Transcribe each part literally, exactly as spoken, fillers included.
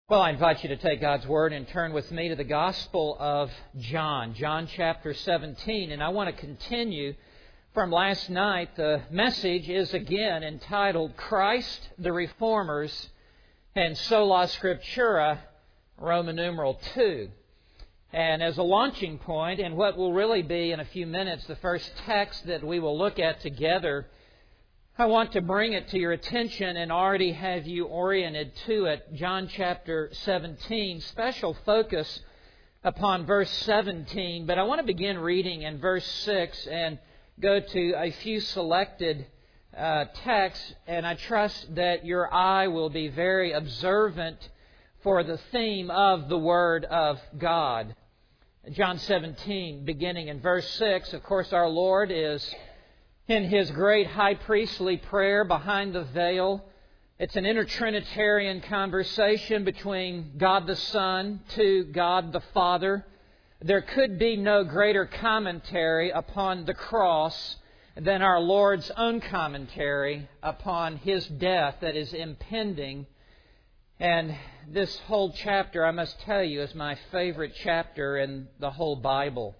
Well, I invite you to take God's Word and turn with me to the Gospel of John, John chapter seventeen. And I want to continue from last night. The message is again entitled, Christ the Reformers and Sola Scriptura, Roman numeral two. And as a launching point, and what will really be in a few minutes the first text that we will look at together, I want to bring it to your attention and already have you oriented to it. John chapter seventeen, special focus upon verse seventeen. But I want to begin reading in verse six and go to a few selected uh, texts. And I trust that your eye will be very observant for the theme of the Word of God. John seventeen, beginning in verse six. Of course, our Lord is in His great high priestly prayer behind the veil. It's an intertrinitarian conversation between God the Son to God the Father. There could be no greater commentary upon the cross than our Lord's own commentary upon His death that is impending. And this whole chapter, I must tell you, is my favorite chapter in the whole Bible.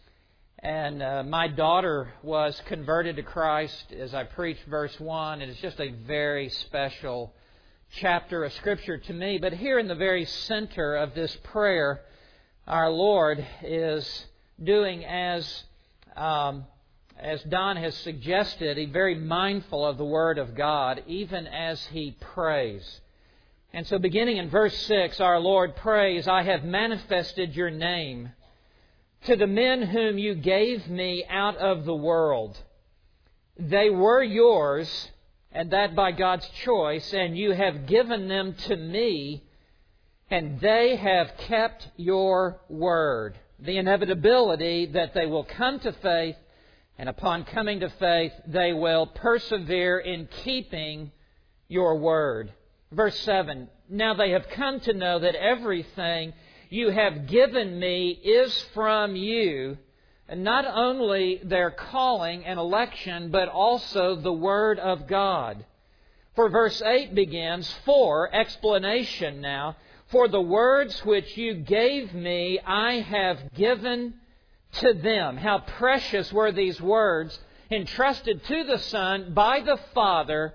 And uh, my daughter was converted to Christ as I preached verse one. It is just a very special chapter of Scripture to me. But here in the very center of this prayer, our Lord is doing as um, as Don has suggested, He's very mindful of the Word of God, even as He prays. And so beginning in verse six, our Lord prays, I have manifested your name to the men whom you gave me out of the world. They were yours, and that by God's choice, and you have given them to me, and they have kept your word. The inevitability that they will come to faith, and upon coming to faith, they will persevere in keeping your word. Verse seven, now they have come to know that everything you have given me is from you, and not only their calling and election, but also the Word of God. For verse eight begins, for, explanation now, for the words which you gave me I have given to them. How precious were these words, entrusted to the Son by the Father,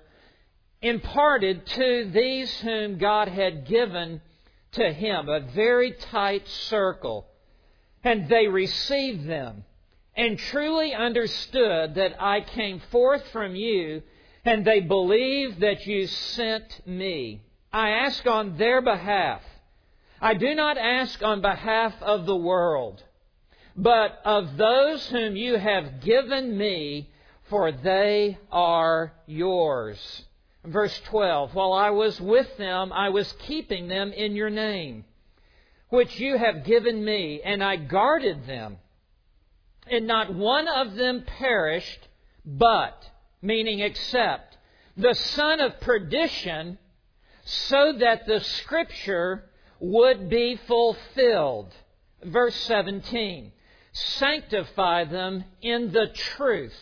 imparted to these whom God had given to Him, a very tight circle. And they received them and truly understood that I came forth from you, and they believed that you sent me. I ask on their behalf. I do not ask on behalf of the world, but of those whom you have given me, for they are yours. Verse twelve, while I was with them, I was keeping them in your name, which you have given me, and I guarded them. And not one of them perished, but, meaning except, the son of perdition, so that the Scripture would be fulfilled. Verse seventeen, sanctify them in the truth.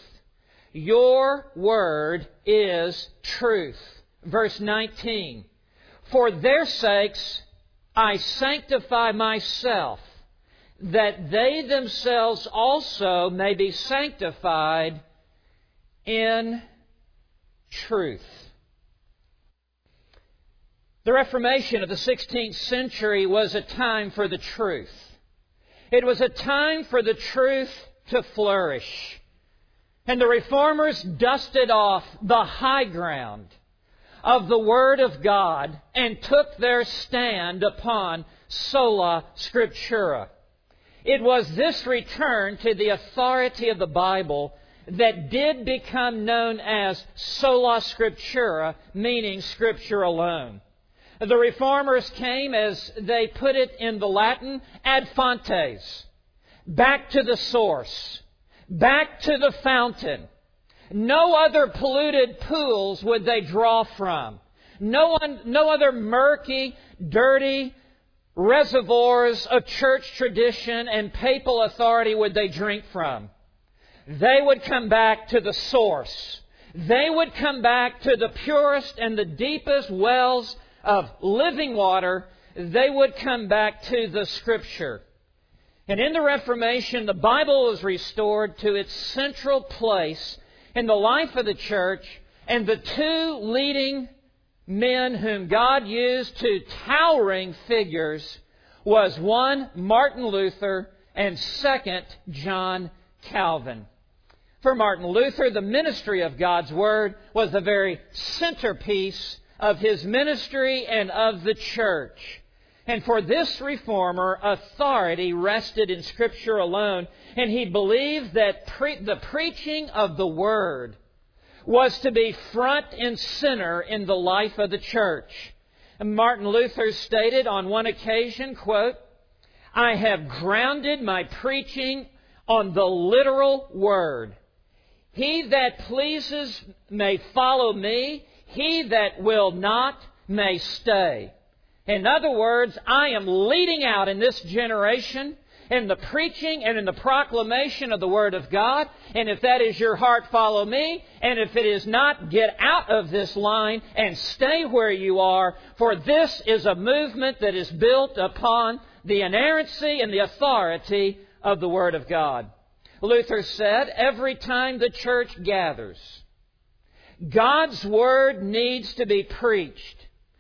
Your word is truth. Verse nineteen, for their sakes I sanctify myself, that they themselves also may be sanctified in truth. The Reformation of the sixteenth century was a time for the truth. It was a time for the truth to flourish. And the Reformers dusted off the high ground of the Word of God and took their stand upon Sola Scriptura. It was this return to the authority of the Bible that did become known as Sola Scriptura, meaning Scripture alone. The Reformers came, as they put it in the Latin, ad fontes, back to the source, back to the fountain. No other polluted pools would they draw from. No one, no other murky, dirty reservoirs of church tradition and papal authority would they drink from. They would come back to the source. They would come back to the purest and the deepest wells of living water they would come back to the Scripture. And in the Reformation, the Bible was restored to its central place in the life of the church, and the two leading men whom God used, two towering figures, was one, Martin Luther, and second, John Calvin. For Martin Luther, the ministry of God's Word was the very centerpiece of his ministry and of the church. And for this reformer, authority rested in Scripture alone, and he believed that pre- the preaching of the Word was to be front and center in the life of the church. And Martin Luther stated on one occasion, quote, "I have grounded my preaching on the literal Word. He that pleases may follow me, he that will not may stay." In other words, I am leading out in this generation in the preaching and in the proclamation of the Word of God. And if that is your heart, follow me. And if it is not, get out of this line and stay where you are. For this is a movement that is built upon the inerrancy and the authority of the Word of God. Luther said, every time the church gathers, God's Word needs to be preached,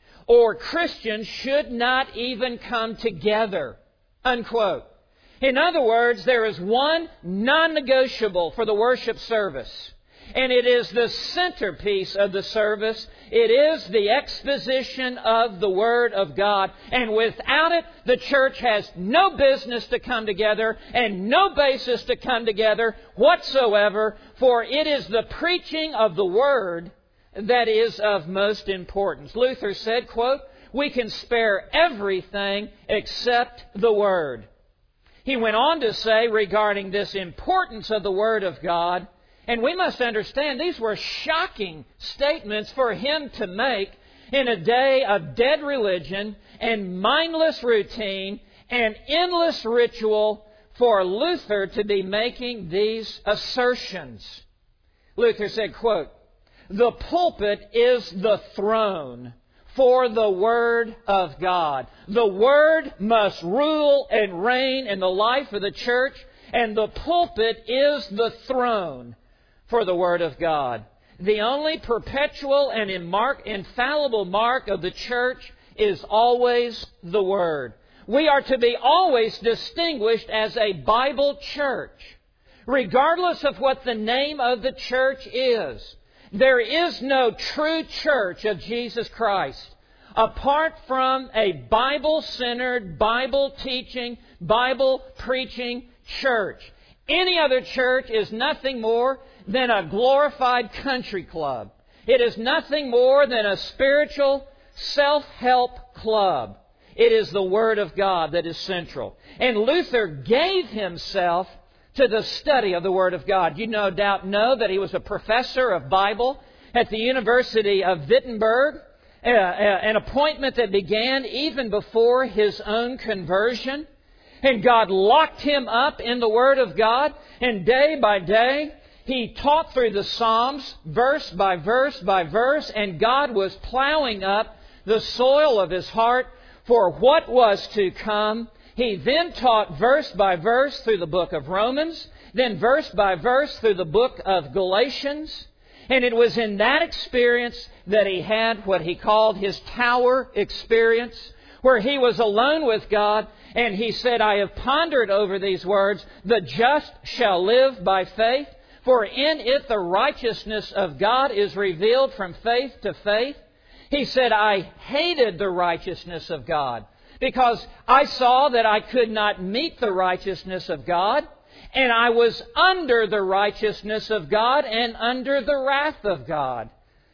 or Christians should not even come together. Unquote. In other words, there is one non-negotiable for the worship service, and it is the centerpiece of the service. It is the exposition of the Word of God. And without it, the church has no business to come together and no basis to come together whatsoever, for it is the preaching of the Word that is of most importance. Luther said, quote, "We can spare everything except the Word." He went on to say regarding this importance of the Word of God, and we must understand these were shocking statements for him to make in a day of dead religion and mindless routine and endless ritual, for Luther to be making these assertions. Luther said, quote, "The pulpit is the throne for the Word of God. The Word must rule and reign in the life of the church, and the pulpit is the throne for the Word of God. The only perpetual and infallible mark of the church is always the Word. We are to be always distinguished as a Bible church, regardless of what the name of the church is. There is no true church of Jesus Christ apart from a Bible-centered, Bible-teaching, Bible-preaching church. Any other church is nothing more than a glorified country club. It is nothing more than a spiritual self-help club. It is the Word of God that is central. And Luther gave himself to the study of the Word of God. You no doubt know that he was a professor of Bible at the University of Wittenberg, uh, uh, an appointment that began even before his own conversion. And God locked him up in the Word of God, and day by day he taught through the Psalms, verse by verse by verse, and God was plowing up the soil of his heart for what was to come. He then taught verse by verse through the book of Romans, then verse by verse through the book of Galatians. And it was in that experience that he had what he called his tower experience, where he was alone with God, and he said, "I have pondered over these words, the just shall live by faith, for in it the righteousness of God is revealed from faith to faith." He said, "I hated the righteousness of God, because I saw that I could not meet the righteousness of God, and I was under the righteousness of God and under the wrath of God.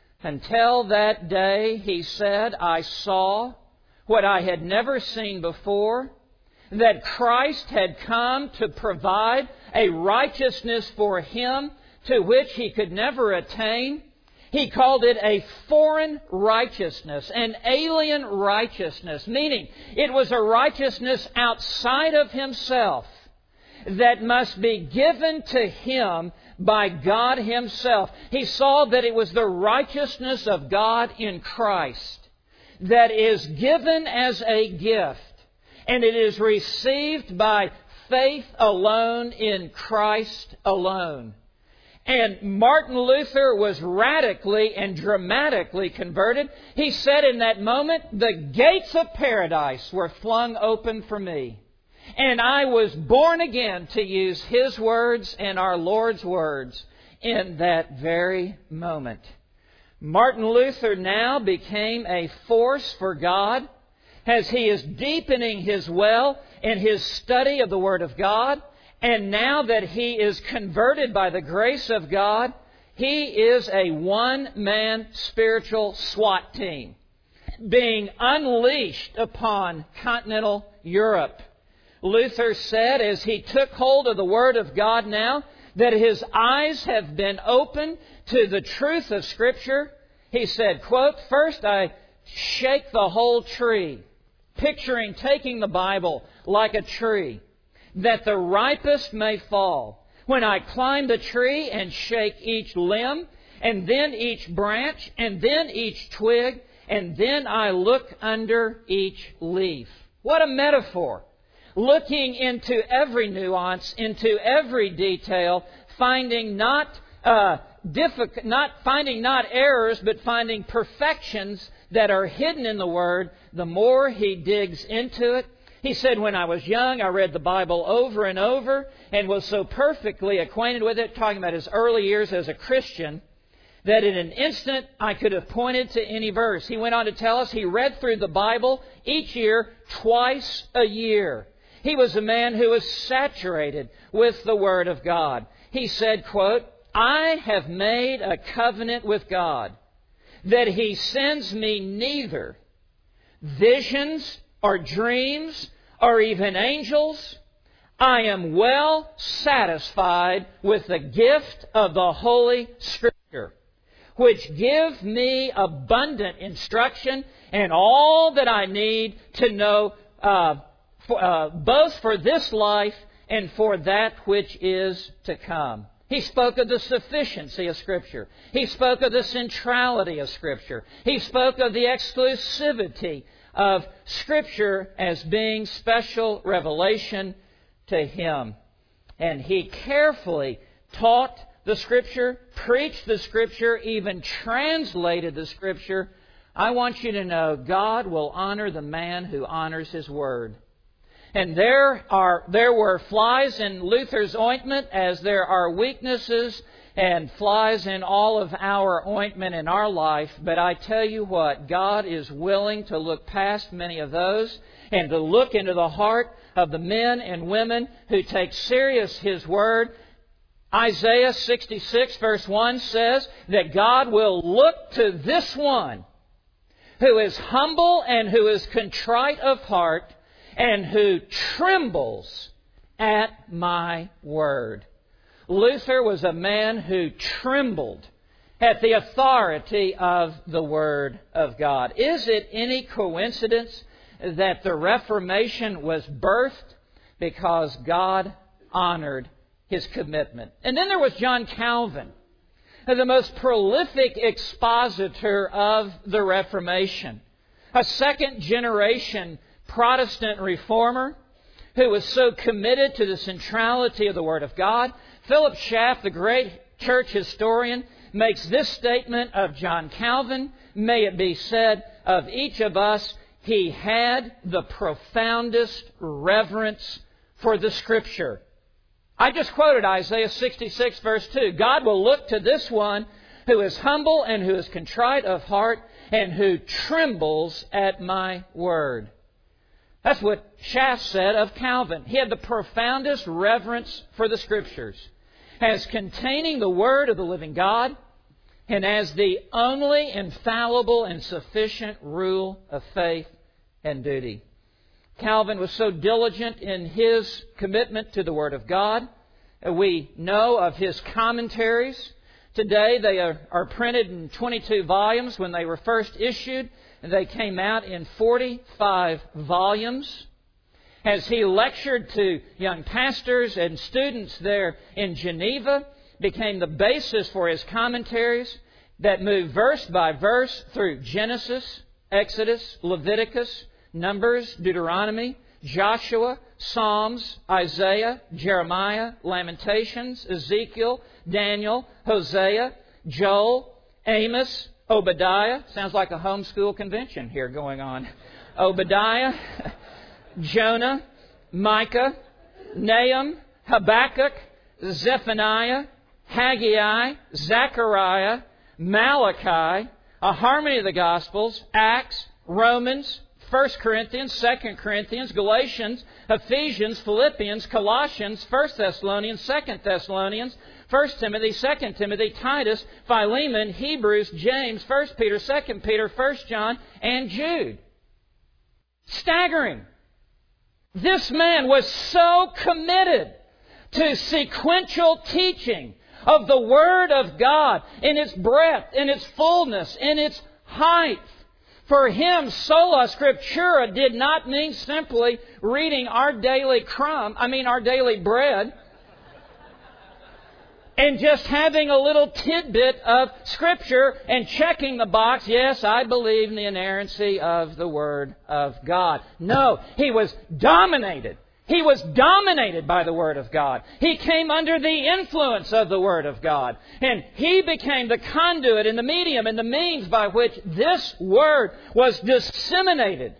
Until that day," he said, "I saw what I had never seen before, that Christ had come to provide a righteousness for him to which he could never attain." He called it a foreign righteousness, an alien righteousness, meaning it was a righteousness outside of himself that must be given to him by God himself. He saw that it was the righteousness of God in Christ that is given as a gift, and it is received by faith alone in Christ alone. And Martin Luther was radically and dramatically converted. He said in that moment, the gates of paradise were flung open for me. And I was born again, to use his words and our Lord's words, in that very moment. Martin Luther now became a force for God as he is deepening his well in his study of the Word of God. And now that he is converted by the grace of God, he is a one-man spiritual SWAT team being unleashed upon continental Europe. Luther said, as he took hold of the Word of God now, that his eyes have been opened to the truth of Scripture. He said, quote, "First I shake the whole tree," picturing taking the Bible like a tree, "that the ripest may fall. When I climb the tree and shake each limb, and then each branch, and then each twig, and then I look under each leaf." What a metaphor! Looking into every nuance, into every detail, finding not uh, difficult, not finding not errors, but finding perfections that are hidden in the Word. The more he digs into it, he said, "When I was young, I read the Bible over and over and was so perfectly acquainted with it," talking about his early years as a Christian, "that in an instant I could have pointed to any verse." He went on to tell us he read through the Bible each year, twice a year. He was a man who was saturated with the Word of God. He said, quote, "I have made a covenant with God that He sends me neither visions or dreams or even angels. I am well satisfied with the gift of the Holy Scripture, which give me abundant instruction and all that I need to know uh, for, uh, both for this life and for that which is to come." He spoke of the sufficiency of Scripture. He spoke of the centrality of Scripture. He spoke of the exclusivity of Scripture as being special revelation to him. And he carefully taught the Scripture, preached the Scripture, even translated the Scripture. I want you to know God will honor the man who honors His Word. And there are there were flies in Luther's ointment, as there are weaknesses and flies in all of our ointment in our life. But I tell you what, God is willing to look past many of those and to look into the heart of the men and women who take serious His Word. Isaiah sixty-six verse one says that God will look to this one who is humble and who is contrite of heart, and who trembles at my word. Luther was a man who trembled at the authority of the Word of God. Is it any coincidence that the Reformation was birthed because God honored His commitment? And then there was John Calvin, the most prolific expositor of the Reformation, a second generation Protestant reformer who was so committed to the centrality of the Word of God. Philip Schaff, the great church historian, makes this statement of John Calvin: "May it be said of each of us, he had the profoundest reverence for the Scripture." I just quoted Isaiah sixty-six verse two. God will look to this one who is humble and who is contrite of heart and who trembles at my word. That's what Schaff said of Calvin. He had the profoundest reverence for the Scriptures as containing the Word of the living God and as the only infallible and sufficient rule of faith and duty. Calvin was so diligent in his commitment to the Word of God. We know of his commentaries. Today they are, are printed in twenty-two volumes. When they were first issued, they came out in forty-five volumes. As he lectured to young pastors and students there in Geneva, became the basis for his commentaries that moved verse by verse through Genesis, Exodus, Leviticus, Numbers, Deuteronomy, Joshua, Psalms, Isaiah, Jeremiah, Lamentations, Ezekiel, Daniel, Hosea, Joel, Amos, Obadiah. Sounds like a homeschool convention here going on. Obadiah, Jonah, Micah, Nahum, Habakkuk, Zephaniah, Haggai, Zechariah, Malachi, a harmony of the Gospels, Acts, Romans, First Corinthians, Second Corinthians, Galatians, Ephesians, Philippians, Colossians, First Thessalonians, Second Thessalonians, First Timothy, Second Timothy, Titus, Philemon, Hebrews, James, First Peter, Second Peter, First John, and Jude. Staggering. This man was so committed to sequential teaching of the Word of God in its breadth, in its fullness, in its height. For him, sola scriptura did not mean simply reading our daily crumb, I mean our daily bread, and just having a little tidbit of Scripture and checking the box, yes, I believe in the inerrancy of the Word of God. No, he was dominated. He was dominated by the Word of God. He came under the influence of the Word of God. And he became the conduit and the medium and the means by which this Word was disseminated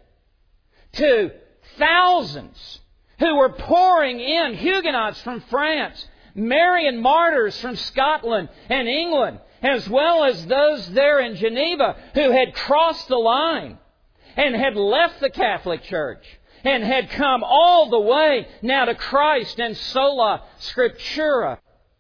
to thousands who were pouring in, Huguenots from France, Marian martyrs from Scotland and England, as well as those there in Geneva who had crossed the line and had left the Catholic Church and had come all the way now to Christ and sola scriptura.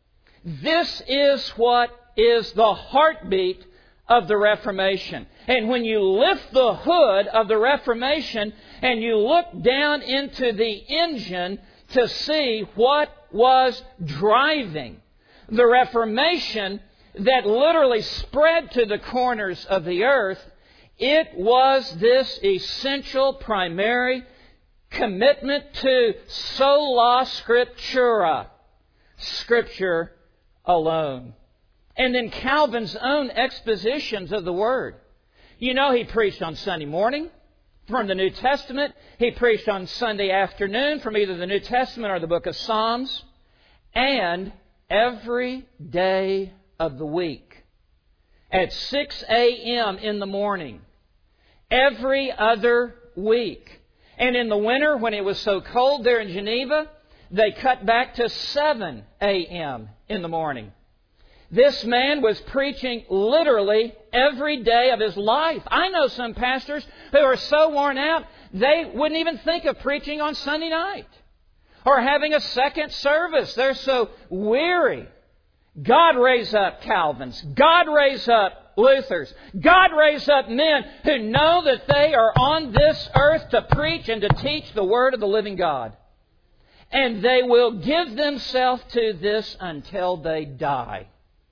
This is what is the heartbeat of the Reformation. And when you lift the hood of the Reformation and you look down into the engine to see what was driving the Reformation that literally spread to the corners of the earth, it was this essential primary commitment to sola scriptura, Scripture alone. And then Calvin's own expositions of the Word. You know, he preached on Sunday morning from the New Testament. He preached on Sunday afternoon from either the New Testament or the book of Psalms. And every day of the week at six a.m. in the morning, every other week. And in the winter, when it was so cold there in Geneva, they cut back to seven a.m. in the morning. This man was preaching literally every day of his life. I know some pastors who are so worn out, they wouldn't even think of preaching on Sunday night or having a second service. They're so weary. God raise up Calvins. God raise up Luthers. God raise up men who know that they are on this earth to preach and to teach the Word of the living God. And they will give themselves to this until they die.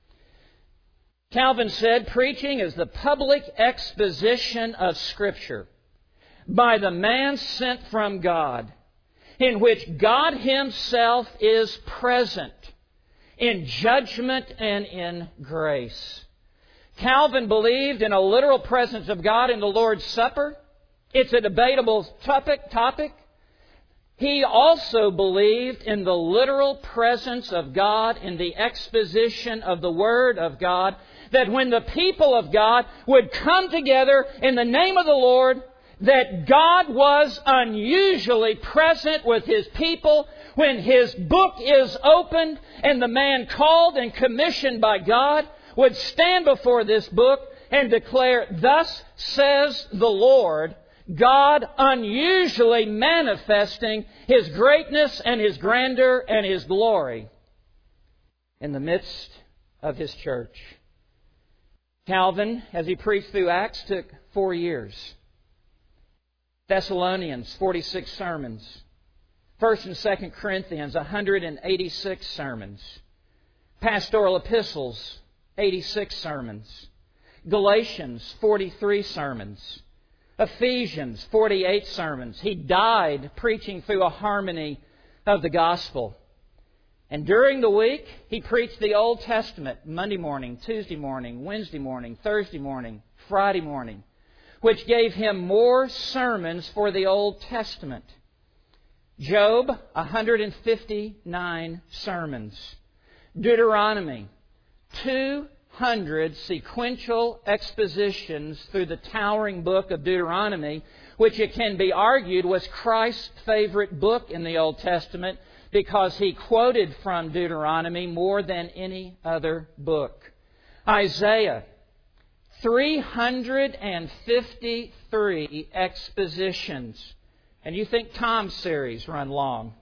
Calvin said, preaching is the public exposition of Scripture by the man sent from God, in which God Himself is present in judgment and in grace. Calvin believed in a literal presence of God in the Lord's Supper. It's a debatable topic. topic. He also believed in the literal presence of God in the exposition of the Word of God, that when the people of God would come together in the name of the Lord, that God was unusually present with His people when His book is opened and the man called and commissioned by God would stand before this book and declare, "Thus says the Lord," God unusually manifesting His greatness and His grandeur and His glory in the midst of His church. Calvin, as he preached through Acts, took four years. Thessalonians, forty-six sermons. First and Second Corinthians, one hundred eighty-six sermons. Pastoral epistles, eighty-six sermons. Galatians, forty-three sermons. Ephesians, forty-eight sermons. He died preaching through a harmony of the gospel. And during the week, he preached the Old Testament Monday morning, Tuesday morning, Wednesday morning, Thursday morning, Friday morning, which gave him more sermons for the Old Testament. Job, one hundred fifty-nine sermons. Deuteronomy, two hundred sequential expositions through the towering book of Deuteronomy, which it can be argued was Christ's favorite book in the Old Testament because he quoted from Deuteronomy more than any other book. Isaiah, three hundred fifty-three expositions. And you think Tom's series run long.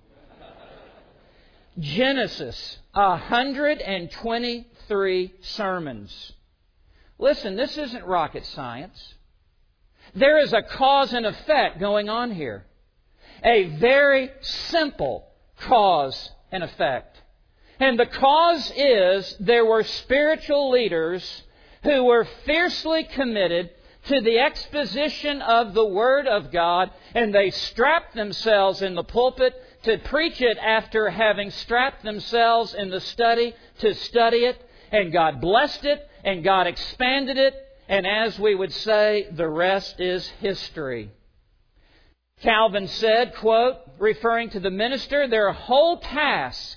Genesis, one hundred twenty-three sermons. Listen, this isn't rocket science. There is a cause and effect going on here. A very simple cause and effect. And the cause is there were spiritual leaders who were fiercely committed to the exposition of the Word of God, and they strapped themselves in the pulpit to preach it after having strapped themselves in the study to study it, and God blessed it, and God expanded it, and as we would say, the rest is history. Calvin said, quote, referring to the minister, their whole task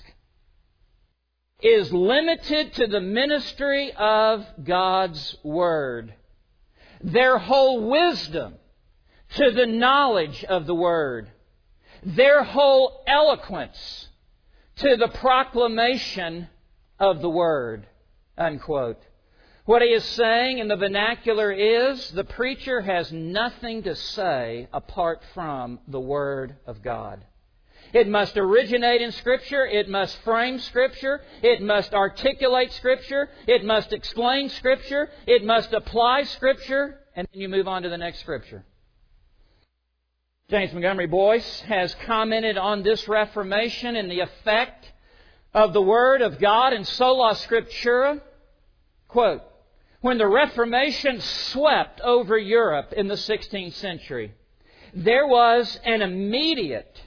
is limited to the ministry of God's Word. Their whole wisdom to the knowledge of the Word. Their whole eloquence to the proclamation of the Word. Unquote. What he is saying in the vernacular is the preacher has nothing to say apart from the Word of God. It must originate in Scripture. It must frame Scripture. It must articulate Scripture. It must explain Scripture. It must apply Scripture. And then you move on to the next Scripture. James Montgomery Boyce has commented on this Reformation and the effect of the Word of God in sola scriptura. Quote, when the Reformation swept over Europe in the sixteenth century, there was an immediate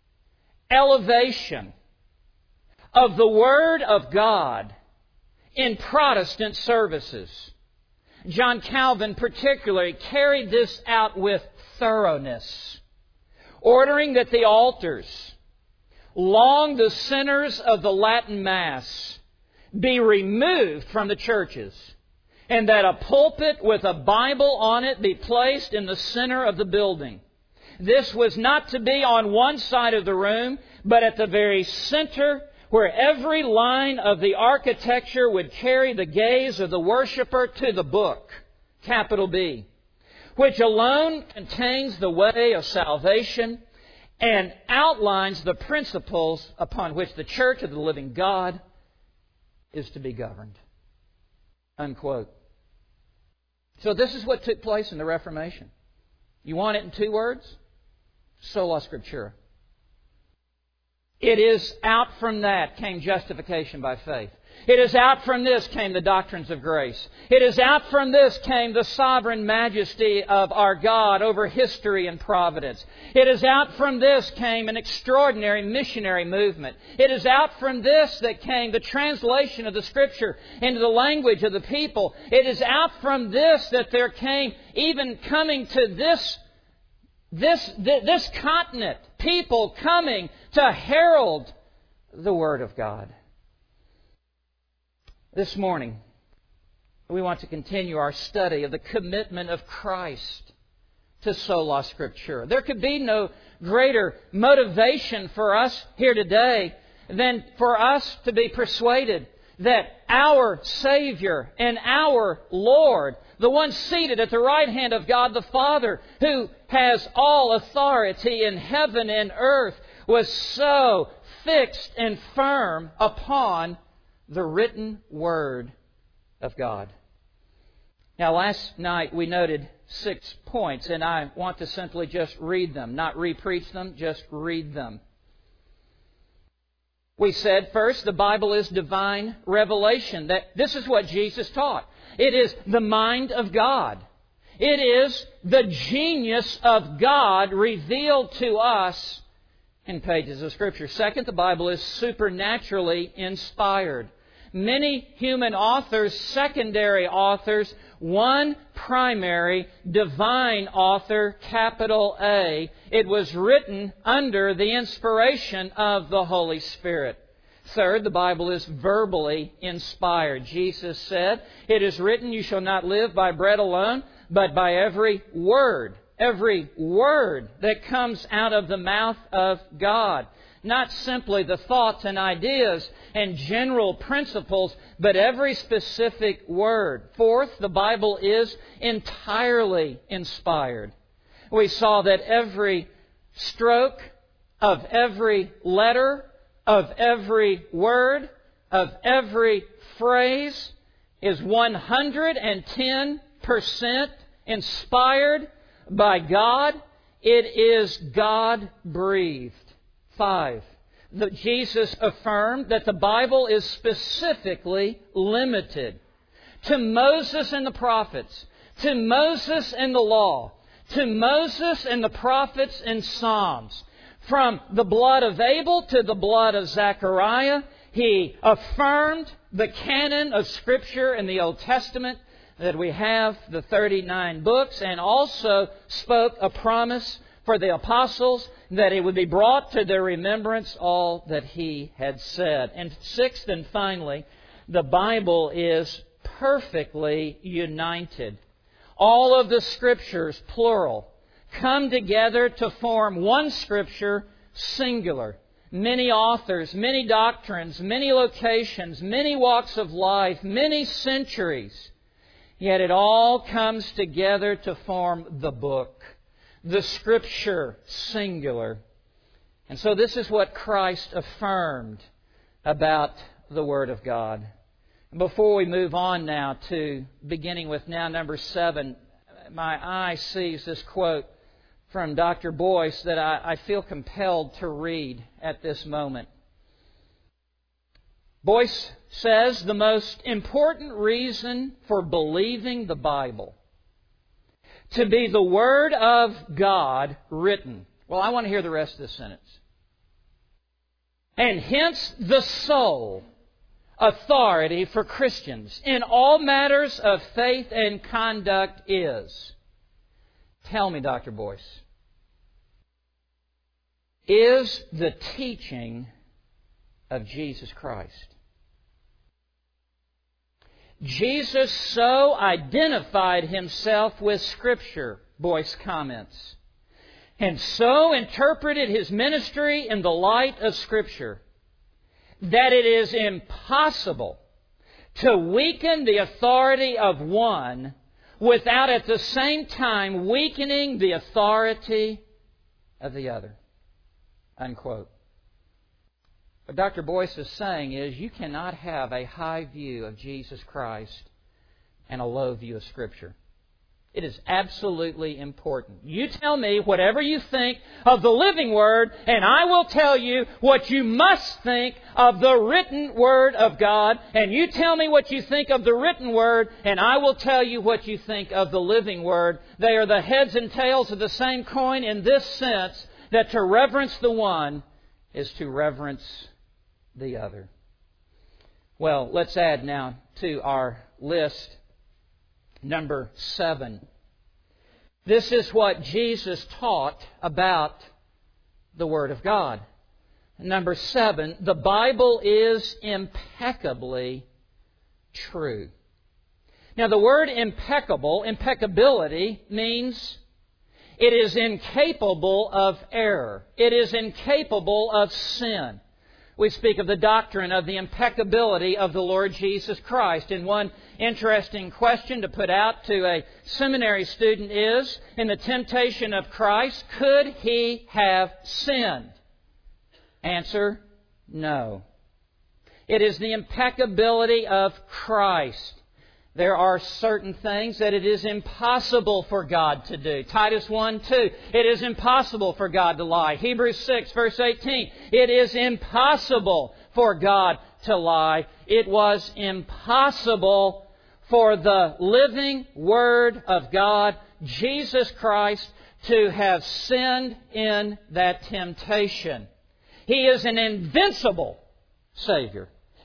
elevation of the Word of God in Protestant services. John Calvin particularly carried this out with thoroughness, ordering that the altars along the centers of the Latin Mass be removed from the churches, and that a pulpit with a Bible on it be placed in the center of the building. This was not to be on one side of the room, but at the very center, where every line of the architecture would carry the gaze of the worshiper to the book, capital B, which alone contains the way of salvation and outlines the principles upon which the Church of the living God is to be governed. Unquote. So this is what took place in the Reformation. You want it in two words? Sola Scriptura. It is out from that came justification by faith. It is out from this came the doctrines of grace. It is out from this came the sovereign majesty of our God over history and providence. It is out from this came an extraordinary missionary movement. It is out from this that came the translation of the Scripture into the language of the people. It is out from this that there came even coming to this This, this continent, people coming to herald the Word of God. This morning, we want to continue our study of the commitment of Christ to sola scriptura. There could be no greater motivation for us here today than for us to be persuaded that our Savior and our Lord, the one seated at the right hand of God the Father, who has all authority in heaven and earth, was so fixed and firm upon the written Word of God. Now, last night we noted six points, and I want to simply just read them, not re-preach them, just read them. We said, first, the Bible is divine revelation. That this is what Jesus taught. It is the mind of God. It is the genius of God revealed to us in pages of Scripture. Second, the Bible is supernaturally inspired. many human authors, secondary authors, one primary divine author, capital A. It was written under the inspiration of the Holy Spirit. Third, the Bible is verbally inspired. Jesus said, "It is written, you shall not live by bread alone, but by every word." Every word that comes out of the mouth of God. Not simply the thoughts and ideas and general principles, but every specific word. Fourth, the Bible is entirely inspired. We saw that every stroke of every letter, of every word, of every phrase is one hundred ten percent inspired by God. It is God-breathed. Five, the, Jesus affirmed that the Bible is specifically limited to Moses and the prophets, to Moses and the law, to Moses and the prophets and Psalms. From the blood of Abel to the blood of Zechariah, he affirmed the canon of Scripture in the Old Testament, that we have the thirty-nine books, and also spoke a promise for the apostles that it would be brought to their remembrance all that he had said. And sixth and finally, the Bible is perfectly united. All of the Scriptures, plural, come together to form one Scripture, singular. Many authors, many doctrines, many locations, many walks of life, many centuries. Yet it all comes together to form the book, the Scripture, singular. And so this is what Christ affirmed about the Word of God. Before we move on now to beginning with now number seven, my eye sees this quote from Doctor Boyce that I, I feel compelled to read at this moment. Boyce says the most important reason for believing the Bible to be the Word of God written. Well, I want to hear the rest of the sentence. And hence the sole authority for Christians in all matters of faith and conduct is. Tell me, Doctor Boyce, is the teaching of Jesus Christ. Jesus so identified Himself with Scripture, Boyce comments, and so interpreted His ministry in the light of Scripture, that it is impossible to weaken the authority of one without at the same time weakening the authority of the other. Unquote. What Doctor Boyce is saying is you cannot have a high view of Jesus Christ and a low view of Scripture. It is absolutely important. You tell me whatever you think of the living Word, and I will tell you what you must think of the written Word of God. And you tell me what you think of the written Word, and I will tell you what you think of the living Word. They are the heads and tails of the same coin in this sense, that to reverence the one is to reverence the other. Well, let's add now to our list number seven. This is what Jesus taught about the Word of God. Number seven, the Bible is impeccably true. Now, the word impeccable, impeccability, means it is incapable of error. It is incapable of sin. We speak of the doctrine of the impeccability of the Lord Jesus Christ. And one interesting question to put out to a seminary student is, in the temptation of Christ, could He have sinned? Answer, no. It is the impeccability of Christ. There are certain things that it is impossible for God to do. Titus one two, it is impossible for God to lie. Hebrews six, verse eighteen, it is impossible for God to lie. It was impossible for the living Word of God, Jesus Christ, to have sinned in that temptation. He is an invincible Savior.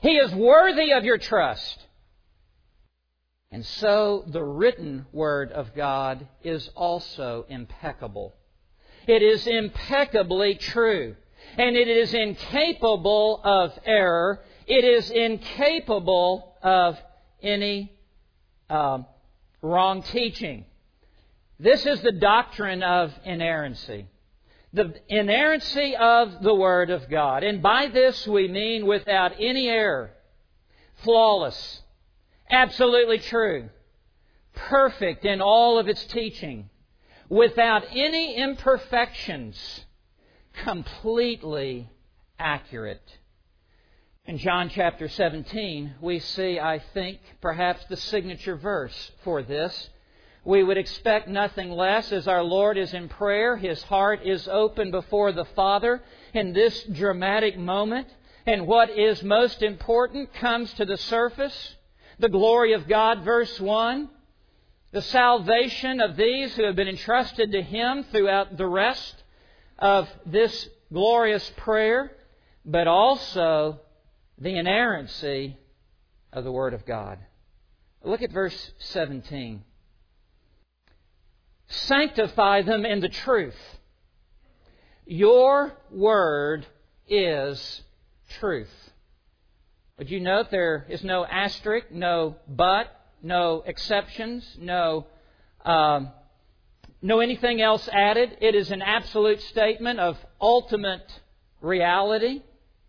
He is worthy of your trust. And so the written Word of God is also impeccable. It is impeccably true. And it is incapable of error. It is incapable of any um, wrong teaching. This is the doctrine of inerrancy. The inerrancy of the Word of God. And by this we mean without any error, flawless, absolutely true, perfect in all of its teaching, without any imperfections, completely accurate. In John chapter seventeen, we see, I think, perhaps the signature verse for this. We would expect nothing less as our Lord is in prayer. His heart is open before the Father in this dramatic moment. And what is most important comes to the surface. The glory of God, verse one. The salvation of these who have been entrusted to Him throughout the rest of this glorious prayer. But also the inerrancy of the Word of God. Look at verse seventeen. Sanctify them in the truth. Your Word is truth. Would you note there is no asterisk, no but, no exceptions, no um, no anything else added. It is an absolute statement of ultimate reality.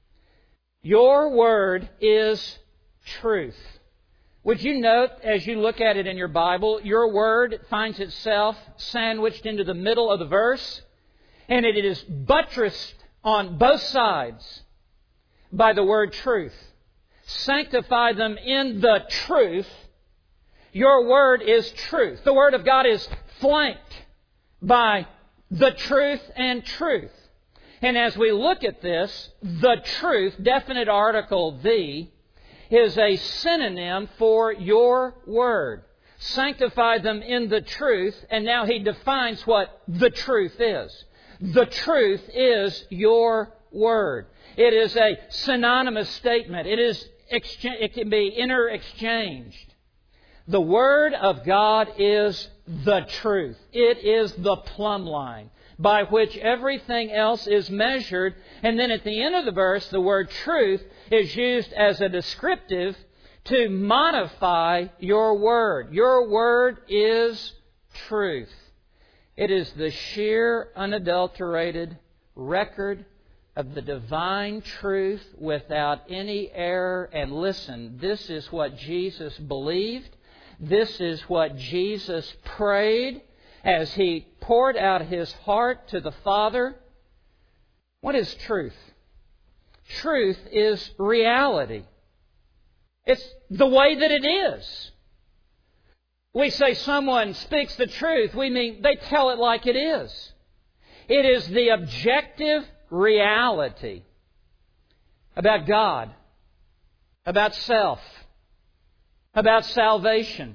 Your Word is truth. Would you note, as you look at it in your Bible, your Word finds itself sandwiched into the middle of the verse, and it is buttressed on both sides by the word truth. Sanctify them in the truth. Your Word is truth. The Word of God is flanked by the truth and truth. And as we look at this, the truth, definite article the, is a synonym for your Word. Sanctify them in the truth, and now he defines what the truth is. The truth is your Word. It is a synonymous statement. It is exchange, it can be interexchanged. The Word of God is the truth. It is the plumb line by which everything else is measured. And then at the end of the verse, the word truth is used as a descriptive to modify your Word. Your Word is truth. It is the sheer, unadulterated record of the divine truth without any error. And listen, this is what Jesus believed. This is what Jesus prayed as He poured out His heart to the Father. What is truth? Truth is reality. It's the way that it is. We say someone speaks the truth, we mean they tell it like it is. It is the objective reality about God, about self, about salvation,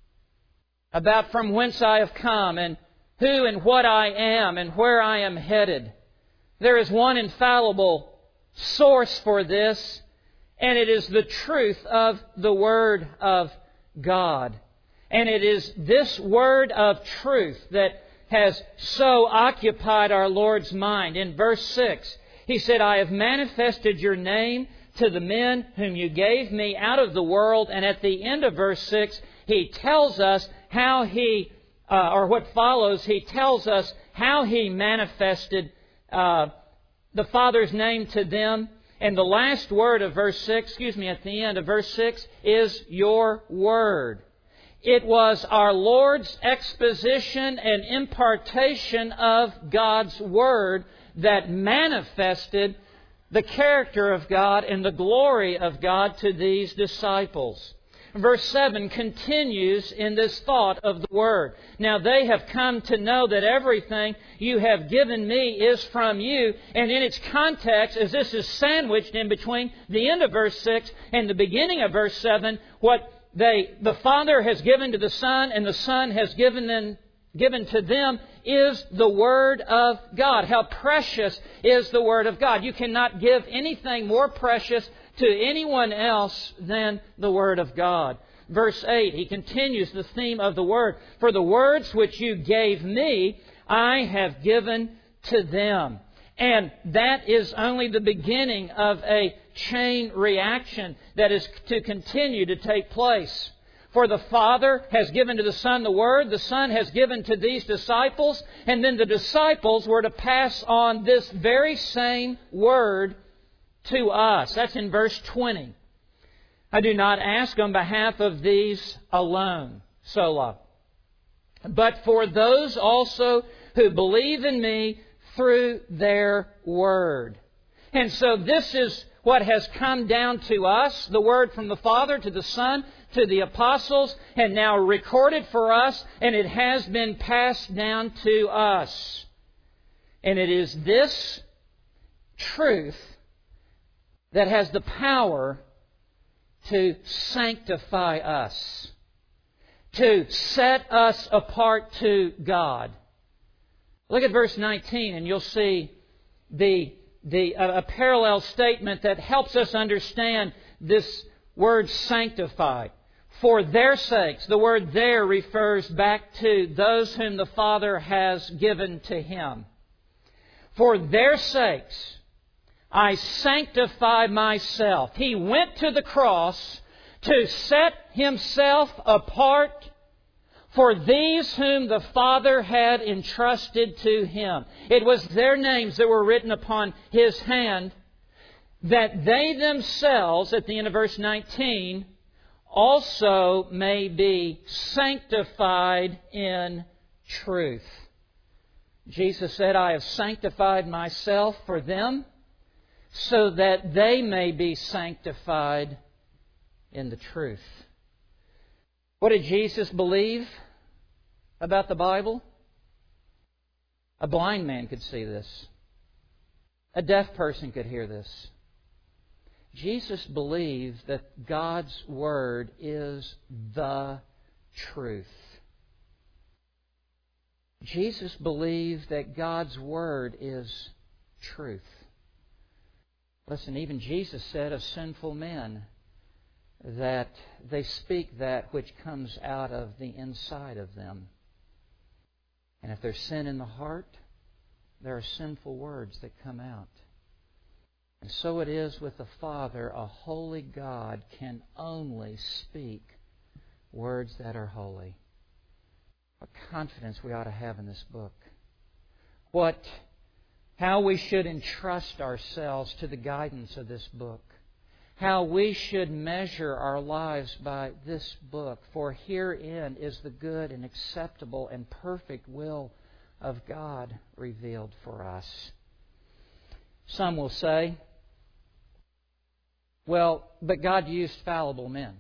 about from whence I have come and who and what I am and where I am headed. There is one infallible source for this, and it is the truth of the Word of God. And it is this word of truth that has so occupied our Lord's mind. In verse six, He said, I have manifested your name to the men whom you gave me out of the world. And at the end of verse six, He tells us how He, uh, or what follows, He tells us how He manifested uh, the Father's name to them. And the last word of verse six, excuse me, at the end of verse six, is your Word. It was our Lord's exposition and impartation of God's Word that manifested the character of God and the glory of God to these disciples. Verse seven continues in this thought of the Word. Now they have come to know that everything you have given me is from you. And in its context, as this is sandwiched in between the end of verse six and the beginning of verse seven, what they, the Father has given to the Son and the Son has given them, given to them is the Word of God. How precious is the Word of God. You cannot give anything more precious to anyone else than the Word of God. Verse eight, he continues the theme of the Word. For the words which you gave me, I have given to them. And that is only the beginning of a chain reaction that is to continue to take place. For the Father has given to the Son the Word, the Son has given to these disciples, and then the disciples were to pass on this very same Word to us. That's in verse twenty. I do not ask on behalf of these alone, sola, but for those also who believe in me through their Word. And so this is what has come down to us, the Word from the Father to the Son, to the Apostles, and now recorded for us, and it has been passed down to us. And it is this truth that has the power to sanctify us, to set us apart to God. Look at verse nineteen, and you'll see the the uh, a parallel statement that helps us understand this word sanctify. For their sakes, the word there refers back to those whom the Father has given to Him. For their sakes, I sanctify myself. He went to the cross to set Himself apart for these whom the Father had entrusted to Him. It was their names that were written upon His hand, that they themselves, at the end of verse nineteen, also may be sanctified in truth. Jesus said, I have sanctified myself for them, so that they may be sanctified in the truth. What did Jesus believe about the Bible? A blind man could see this. A deaf person could hear this. Jesus believed that God's Word is the truth. Jesus believed that God's Word is truth. Listen, even Jesus said of sinful men that they speak that which comes out of the inside of them. And if there's sin in the heart, there are sinful words that come out. And so it is with the Father. A holy God can only speak words that are holy. What confidence we ought to have in this book. What, how we should entrust ourselves to the guidance of this book. How we should measure our lives by this book. For herein is the good and acceptable and perfect will of God revealed for us. Some will say, well, but God used fallible men.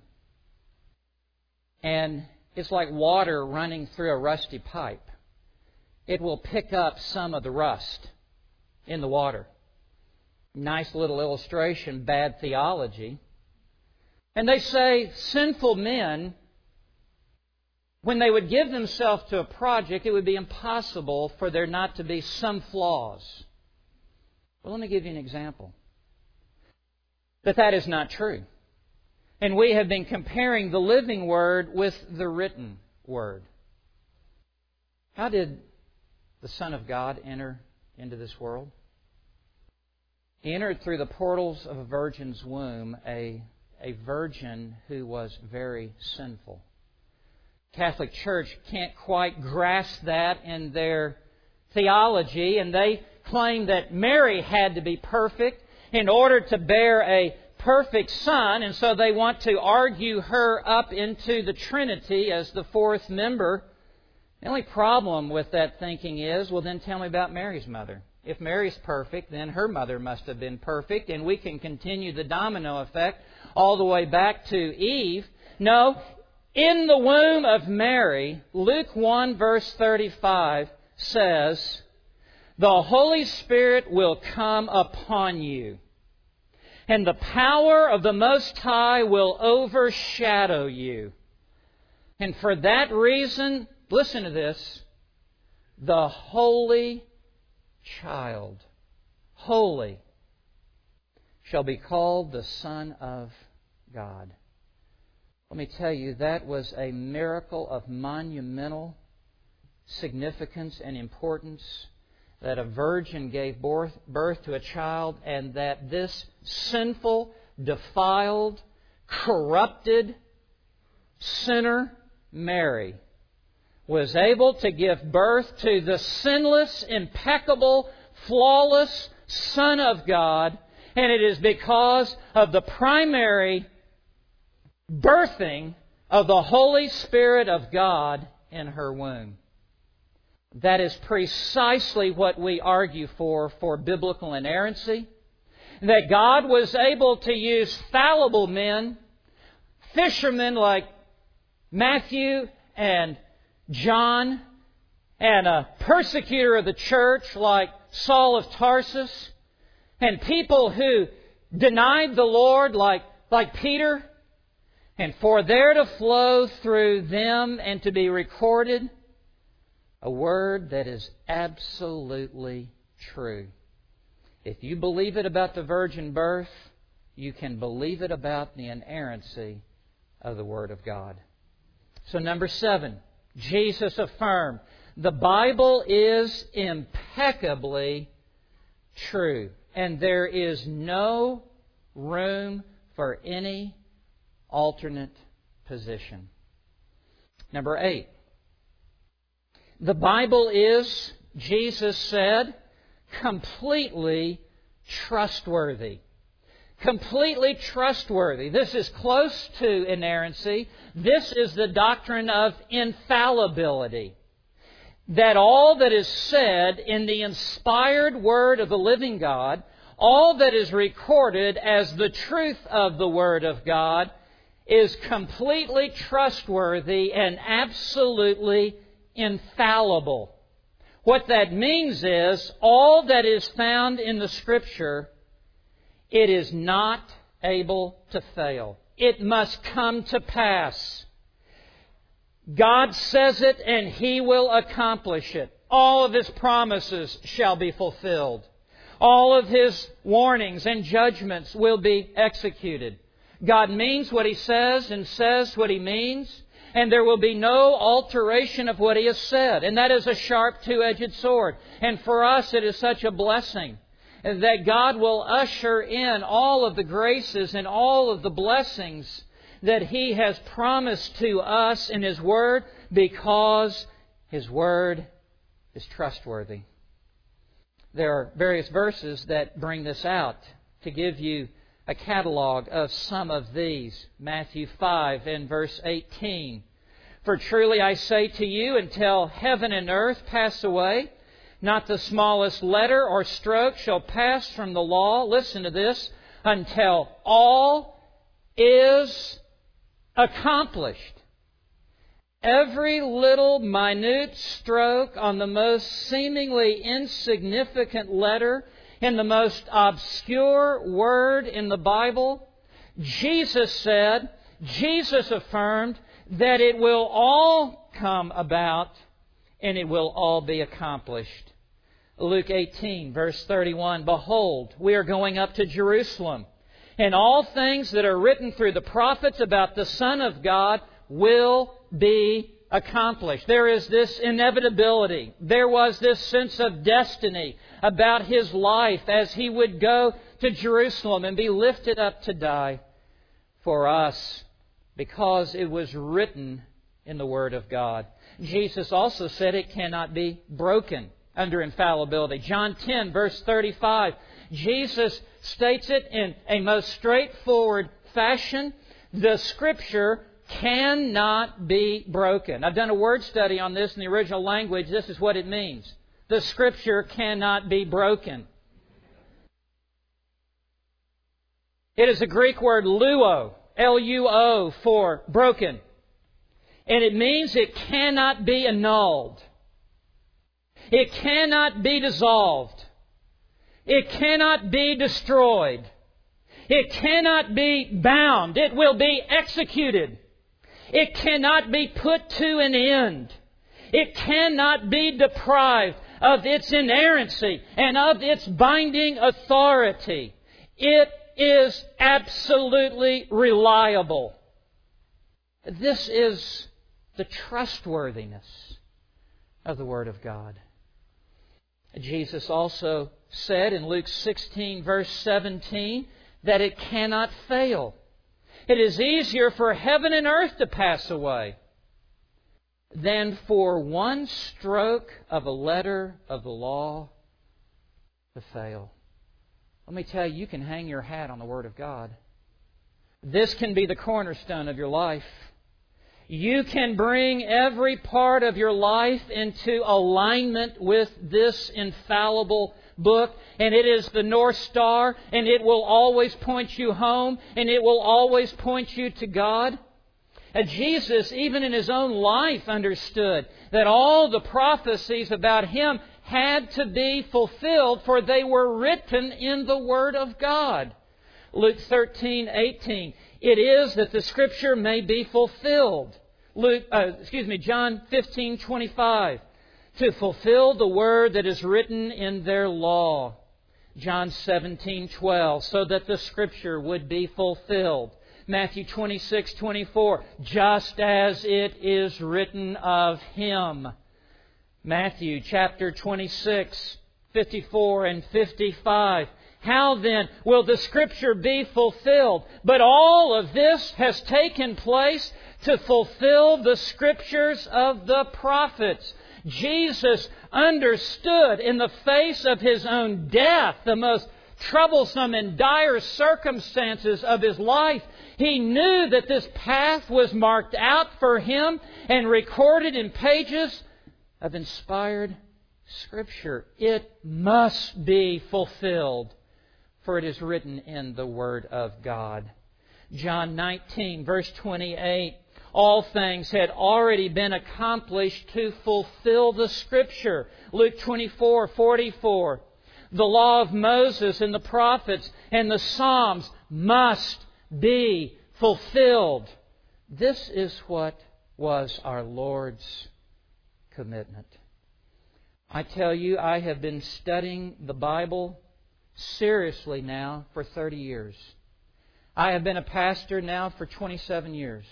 And it's like water running through a rusty pipe. It will pick up some of the rust in the water. Nice little illustration, bad theology. And they say sinful men, when they would give themselves to a project, it would be impossible for there not to be some flaws. Well, let me give you an example. But that is not true. And we have been comparing the living Word with the written Word. How did the Son of God enter into this world? He entered through the portals of a virgin's womb, a, a virgin who was very sinful. Catholic Church can't quite grasp that in their theology, and they claim that Mary had to be perfect in order to bear a perfect Son, and so they want to argue her up into the Trinity as the fourth member. The only problem with that thinking is, well, then tell me about Mary's mother. If Mary's perfect, then her mother must have been perfect, and we can continue the domino effect all the way back to Eve. No, in the womb of Mary, Luke one verse thirty-five says, the Holy Spirit will come upon you, and the power of the Most High will overshadow you. And for that reason, listen to this, the Holy Child, holy, shall be called the Son of God. Let me tell you, that was a miracle of monumental significance and importance, that a virgin gave birth, birth to a child, and that this sinful, defiled, corrupted sinner, Mary, was able to give birth to the sinless, impeccable, flawless Son of God. And it is because of the primary birthing of the Holy Spirit of God in her womb. That is precisely what we argue for for biblical inerrancy. That God was able to use fallible men, fishermen like Matthew and John, and a persecutor of the church like Saul of Tarsus, and people who denied the Lord like, like Peter, and for there to flow through them and to be recorded a word that is absolutely true. If you believe it about the virgin birth, you can believe it about the inerrancy of the Word of God. So number seven, Jesus affirmed, the Bible is impeccably true, and there is no room for any alternate position. Number eight, the Bible is, Jesus said, completely trustworthy. Completely trustworthy. This is close to inerrancy. This is the doctrine of infallibility. That all that is said in the inspired Word of the living God, all that is recorded as the truth of the Word of God, is completely trustworthy and absolutely infallible. What that means is, all that is found in the Scripture, it is not able to fail. It must come to pass. God says it and He will accomplish it. All of His promises shall be fulfilled. All of His warnings and judgments will be executed. God means what He says and says what He means. And there will be no alteration of what He has said. And that is a sharp two-edged sword. And for us it is such a blessing that God will usher in all of the graces and all of the blessings that He has promised to us in His Word, because His Word is trustworthy. There are various verses that bring this out. To give you a catalog of some of these, Matthew five and verse eighteen. For truly I say to you, until heaven and earth pass away, not the smallest letter or stroke shall pass from the law, listen to this, until all is accomplished. Every little minute stroke on the most seemingly insignificant letter in the most obscure word in the Bible, Jesus said, Jesus affirmed that it will all come about and it will all be accomplished. Luke eighteen, verse thirty-one, behold, we are going up to Jerusalem, and all things that are written through the prophets about the Son of God will be accomplished. There is this inevitability. There was this sense of destiny about His life as He would go to Jerusalem and be lifted up to die for us, because it was written in the Word of God. Jesus also said it cannot be broken under infallibility. John ten, verse thirty-five, Jesus states it in a most straightforward fashion. The Scripture cannot be broken. I've done a word study on this in the original language. This is what it means. The Scripture cannot be broken. It is a Greek word luo, L U O, for broken. And it means it cannot be annulled. It cannot be dissolved. It cannot be destroyed. It cannot be bound. It will be executed. It cannot be put to an end. It cannot be deprived of its inerrancy and of its binding authority. It is absolutely reliable. This is the trustworthiness of the Word of God. Jesus also said in Luke sixteen, verse seventeen, that it cannot fail. It is easier for heaven and earth to pass away than for one stroke of a letter of the law to fail. Let me tell you, you can hang your hat on the Word of God. This can be the cornerstone of your life. You can bring every part of your life into alignment with this infallible book, and it is the North Star, and it will always point you home, and it will always point you to God. And Jesus, even in His own life, understood that all the prophecies about Him had to be fulfilled, for they were written in the Word of God. Luke thirteen eighteen. It is that the Scripture may be fulfilled. Luke, uh, excuse me, John fifteen twenty-five. To fulfill the word that is written in their law. John seventeen twelve. So that the Scripture would be fulfilled. Matthew twenty-six twenty-four. Just as it is written of Him. Matthew chapter twenty-six fifty-four and fifty-five. How then will the Scripture be fulfilled? But all of this has taken place to fulfill the Scriptures of the prophets. Jesus understood in the face of His own death, the most troublesome and dire circumstances of His life, He knew that this path was marked out for Him and recorded in pages of inspired Scripture. It must be fulfilled, for it is written in the Word of God. John nineteen, verse twenty-eight. All things had already been accomplished to fulfill the Scripture. Luke twenty-four forty-four. The law of Moses and the prophets and the Psalms must be fulfilled. This is what was our Lord's commitment. I tell you, I have been studying the Bible seriously now for thirty years. I have been a pastor now for twenty-seven years.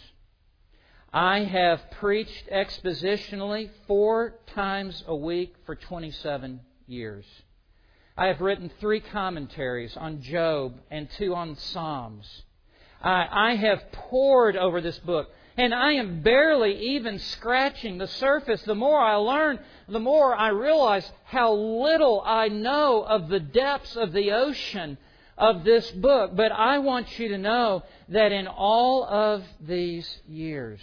I have preached expositionally four times a week for twenty-seven years. I have written three commentaries on Job and two on Psalms. I, I have pored over this book, and I am barely even scratching the surface. The more I learn, the more I realize how little I know of the depths of the ocean of this book. But I want you to know that in all of these years,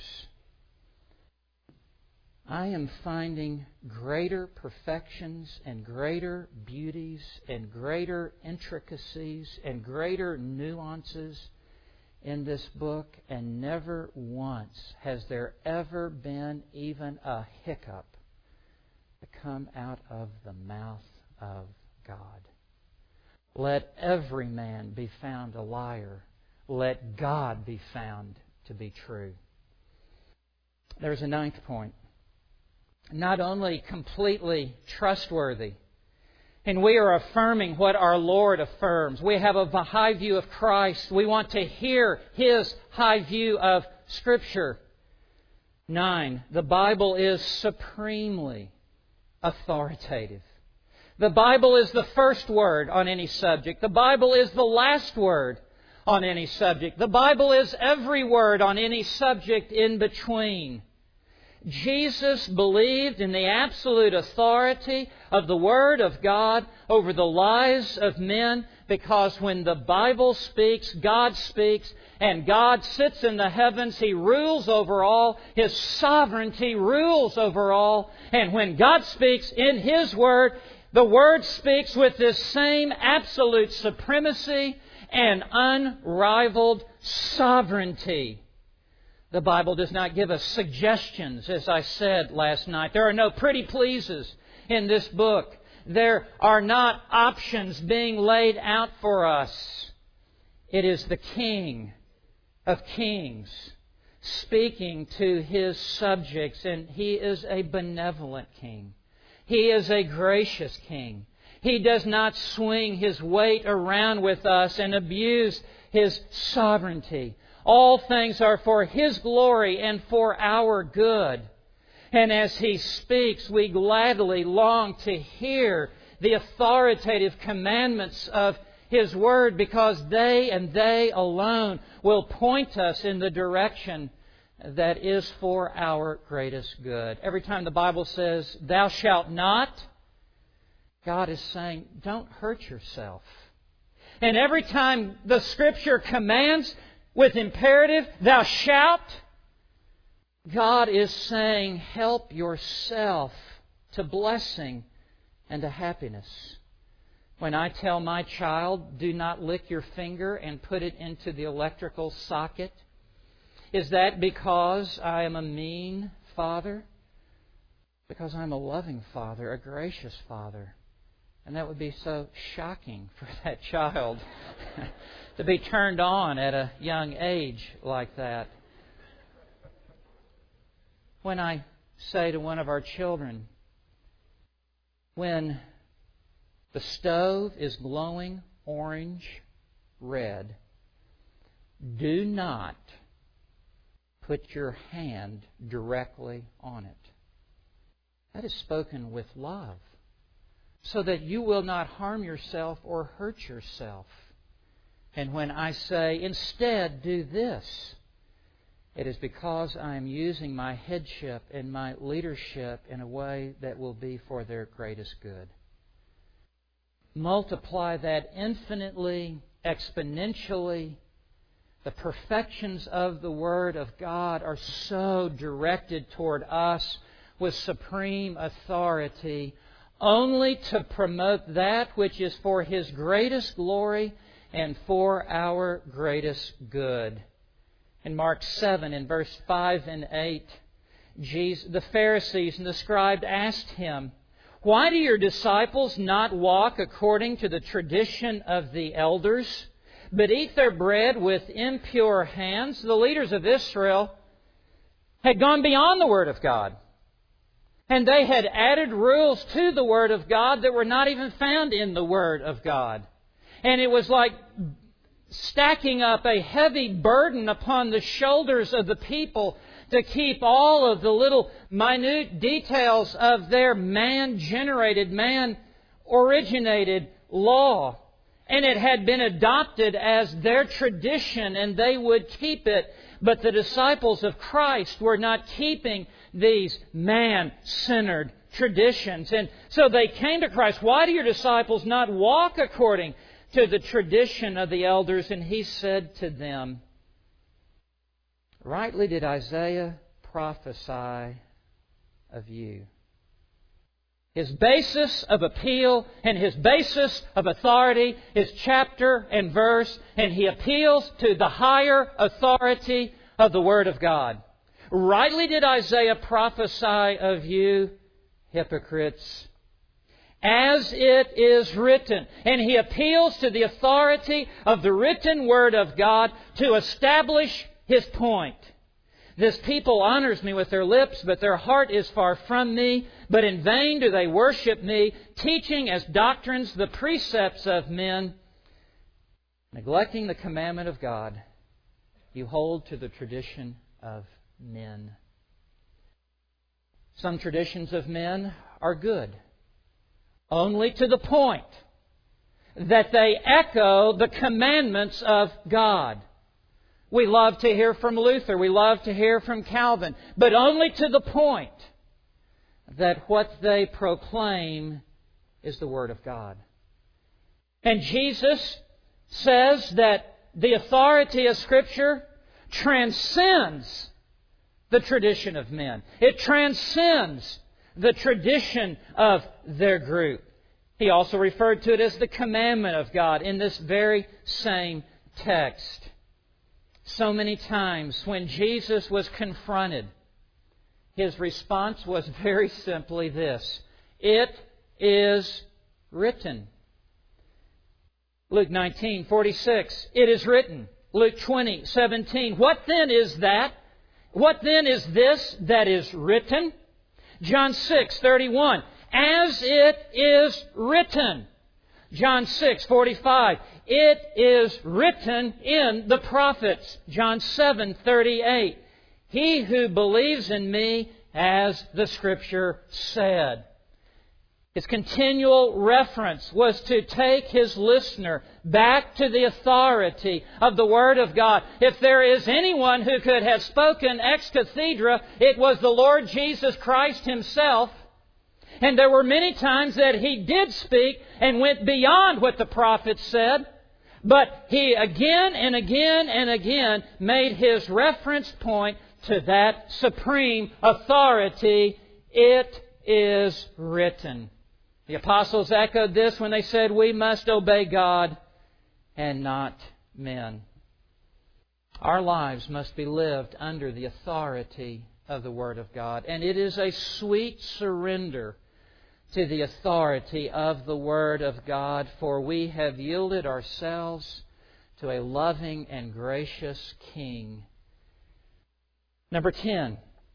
I am finding greater perfections and greater beauties and greater intricacies and greater nuances in this book, and never once has there ever been even a hiccup to come out of the mouth of God. Let every man be found a liar. Let God be found to be true. There's a ninth point. Not only completely trustworthy, and we are affirming what our Lord affirms. We have a high view of Christ. We want to hear His high view of Scripture. Nine, the Bible is supremely authoritative. The Bible is the first word on any subject. The Bible is the last word on any subject. The Bible is every word on any subject in between. Jesus believed in the absolute authority of the Word of God over the lives of men, because when the Bible speaks, God speaks, and God sits in the heavens. He rules over all. His sovereignty rules over all. And when God speaks in His Word, the Word speaks with this same absolute supremacy and unrivaled sovereignty. The Bible does not give us suggestions, as I said last night. There are no pretty pleases in this book. There are not options being laid out for us. It is the King of Kings speaking to His subjects, and He is a benevolent King. He is a gracious King. He does not swing His weight around with us and abuse His sovereignty. All things are for His glory and for our good. And as He speaks, we gladly long to hear the authoritative commandments of His Word, because they and they alone will point us in the direction that is for our greatest good. Every time the Bible says, "Thou shalt not," God is saying, don't hurt yourself. And every time the Scripture commands with imperative, "Thou shalt," God is saying, help yourself to blessing and to happiness. When I tell my child, "Do not lick your finger and put it into the electrical socket," is that because I am a mean father? Because I'm a loving father, a gracious father. And that would be so shocking for that child to be turned on at a young age like that. When I say to one of our children, when the stove is glowing orange red, do not put your hand directly on it. That is spoken with love, so that you will not harm yourself or hurt yourself. And when I say, instead, do this, it is because I am using my headship and my leadership in a way that will be for their greatest good. Multiply that infinitely, exponentially. The perfections of the Word of God are so directed toward us with supreme authority, only to promote that which is for His greatest glory and for our greatest good. In Mark seven, in verse five and eight, Jesus, the Pharisees and the scribes asked Him, "Why do your disciples not walk according to the tradition of the elders, but eat their bread with impure hands?" The leaders of Israel had gone beyond the Word of God. And they had added rules to the Word of God that were not even found in the Word of God. And it was like stacking up a heavy burden upon the shoulders of the people to keep all of the little minute details of their man-generated, man-originated law. And it had been adopted as their tradition, and they would keep it. But the disciples of Christ were not keeping these man-centered traditions. And so they came to Christ. "Why do your disciples not walk according to the tradition of the elders?" And He said to them, "Rightly did Isaiah prophesy of you." His basis of appeal and his basis of authority is chapter and verse, and he appeals to the higher authority of the Word of God. "Rightly did Isaiah prophesy of you, hypocrites, as it is written." And he appeals to the authority of the written Word of God to establish his point. "This people honors me with their lips, but their heart is far from me. But in vain do they worship me, teaching as doctrines the precepts of men. Neglecting the commandment of God, you hold to the tradition of men." Some traditions of men are good, only to the point that they echo the commandments of God. We love to hear from Luther. We love to hear from Calvin. But only to the point that what they proclaim is the Word of God. And Jesus says that the authority of Scripture transcends the tradition of men. It transcends the tradition of their group. He also referred to it as the commandment of God in this very same text. So many times when Jesus was confronted, His response was very simply this: "It is written." Luke nineteen forty-six, "It is written." Luke twenty seventeen, "What then is that? What then is this that is written?" John six thirty-one, as it is written. John six forty-five. It is written in the prophets. John seven thirty-eight. He who believes in me, as the Scripture said. His continual reference was to take his listener back to the authority of the Word of God. If there is anyone who could have spoken ex cathedra, it was the Lord Jesus Christ Himself. And there were many times that He did speak and went beyond what the prophets said. But He again and again and again made His reference point to that supreme authority. It is written. The apostles echoed this when they said, we must obey God and not men. Our lives must be lived under the authority of the Word of God. And it is a sweet surrender to the authority of the Word of God, for we have yielded ourselves to a loving and gracious King. Number ten.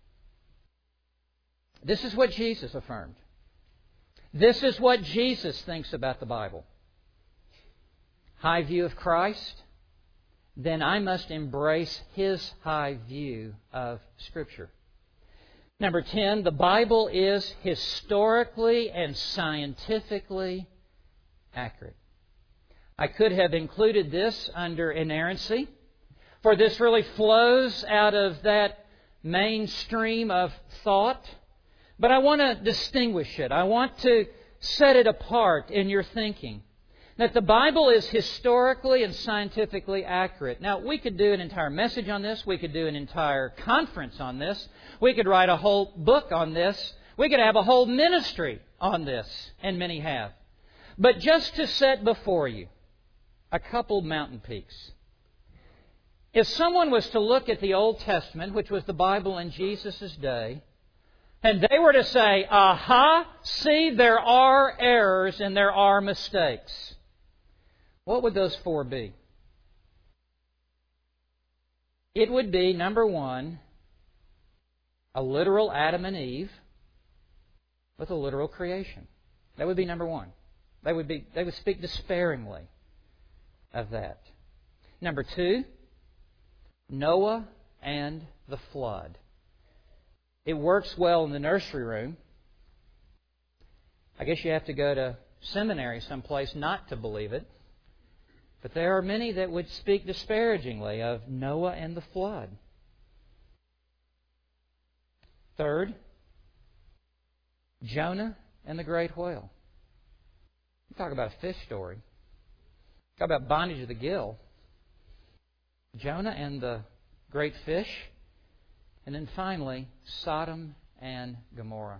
This is what Jesus affirmed. This is what Jesus thinks about the Bible. High view of Christ, then I must embrace His high view of Scripture. Number ten, the Bible is historically and scientifically accurate. I could have included this under inerrancy, for this really flows out of that mainstream of thought. But I want to distinguish it. I want to set it apart in your thinking. That the Bible is historically and scientifically accurate. Now, we could do an entire message on this. We could do an entire conference on this. We could write a whole book on this. We could have a whole ministry on this, and many have. But just to set before you a couple mountain peaks. If someone was to look at the Old Testament, which was the Bible in Jesus' day, and they were to say, aha, see, there are errors and there are mistakes, what would those four be? It would be, number one, a literal Adam and Eve with a literal creation. That would be number one. They would be, they would speak despairingly of that. Number two, Noah and the flood. It works well in the nursery room. I guess you have to go to seminary someplace not to believe it. But there are many that would speak disparagingly of Noah and the flood. Third, Jonah and the great whale. You talk about a fish story. Talk about bondage of the gill. Jonah and the great fish. And then finally, Sodom and Gomorrah.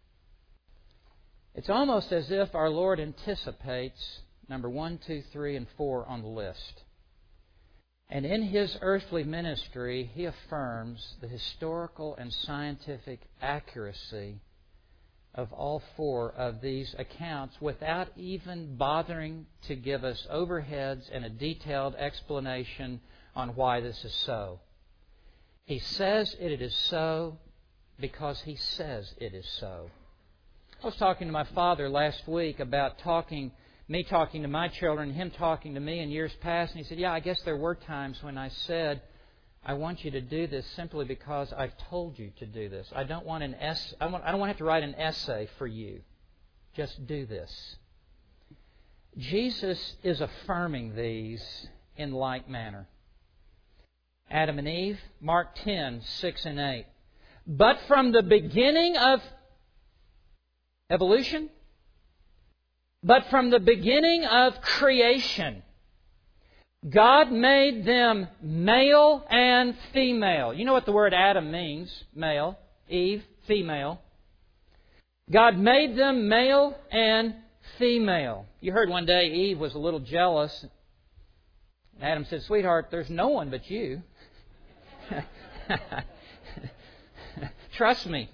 It's almost as if our Lord anticipates number one, two, three, and four on the list. And in His earthly ministry, He affirms the historical and scientific accuracy of all four of these accounts without even bothering to give us overheads and a detailed explanation on why this is so. He says it is so because He says it is so. I was talking to my father last week about talking, me talking to my children, him talking to me in years past, and he said, yeah, I guess there were times when I said, I want you to do this simply because I've told you to do this. I don't want an ess- I, want, I don't want to have to write an essay for you. Just do this. Jesus is affirming these in like manner. Adam and Eve, Mark ten, six and eight. But from the beginning of evolution, but from the beginning of creation, God made them male and female. You know what the word Adam means? Male. Eve, female. God made them male and female. You heard one day Eve was a little jealous. Adam said, sweetheart, there's no one but you. Trust me.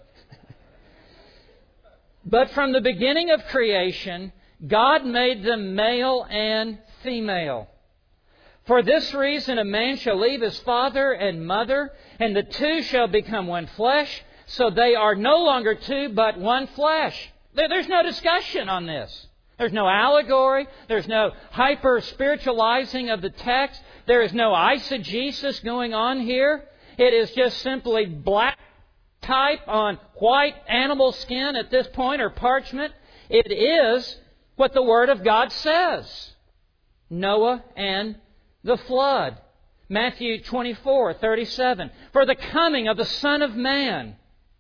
But from the beginning of creation, God made them male and female. For this reason, a man shall leave his father and mother, and the two shall become one flesh. So they are no longer two, but one flesh. There, there's no discussion on this. There's no allegory. There's no hyper-spiritualizing of the text. There is no eisegesis going on here. It is just simply black type on white animal skin at this point, or parchment. It is what the Word of God says. Noah and the flood. Matthew twenty-four thirty-seven. For the coming of the Son of Man.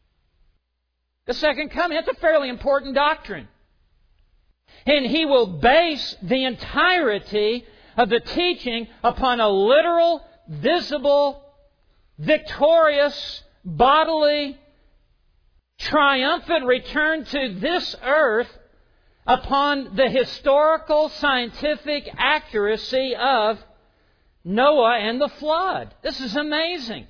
The second coming. That's a fairly important doctrine. And He will base the entirety of the teaching upon a literal, visible, victorious, bodily, triumphant return to this earth upon the historical, scientific accuracy of Noah and the flood. This is amazing.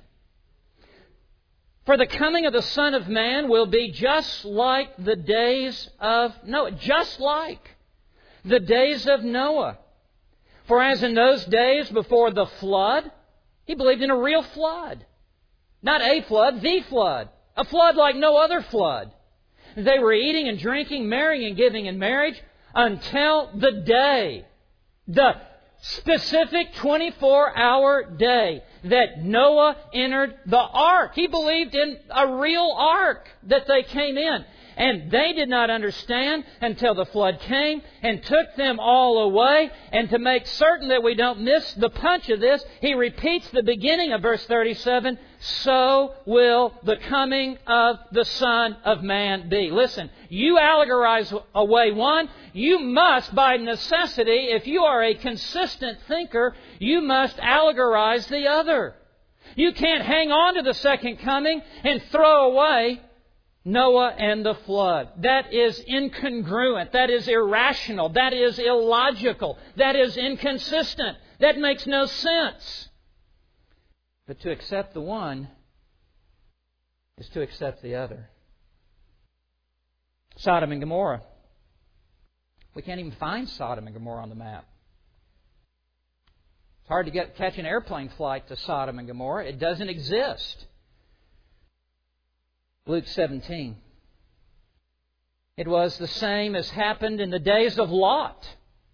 For the coming of the Son of Man will be just like the days of Noah. Just like the days of Noah. For as in those days before the flood, he believed in a real flood. Not a flood, the flood. A flood like no other flood. They were eating and drinking, marrying and giving in marriage until the day, the specific twenty-four hour day that Noah entered the ark. He believed in a real ark that they came in. And they did not understand until the flood came and took them all away. And to make certain that we don't miss the punch of this, He repeats the beginning of verse thirty-seven. So will the coming of the Son of Man be. Listen, you allegorize away one, you must by necessity, if you are a consistent thinker, you must allegorize the other. You can't hang on to the second coming and throw away Noah and the flood. That is incongruent. That is irrational. That is illogical. That is inconsistent. That makes no sense. But to accept the one is to accept the other. Sodom and Gomorrah. We can't even find Sodom and Gomorrah on the map. It's hard to get catch an airplane flight to Sodom and Gomorrah. It doesn't exist. Luke seventeen. It was the same as happened in the days of Lot.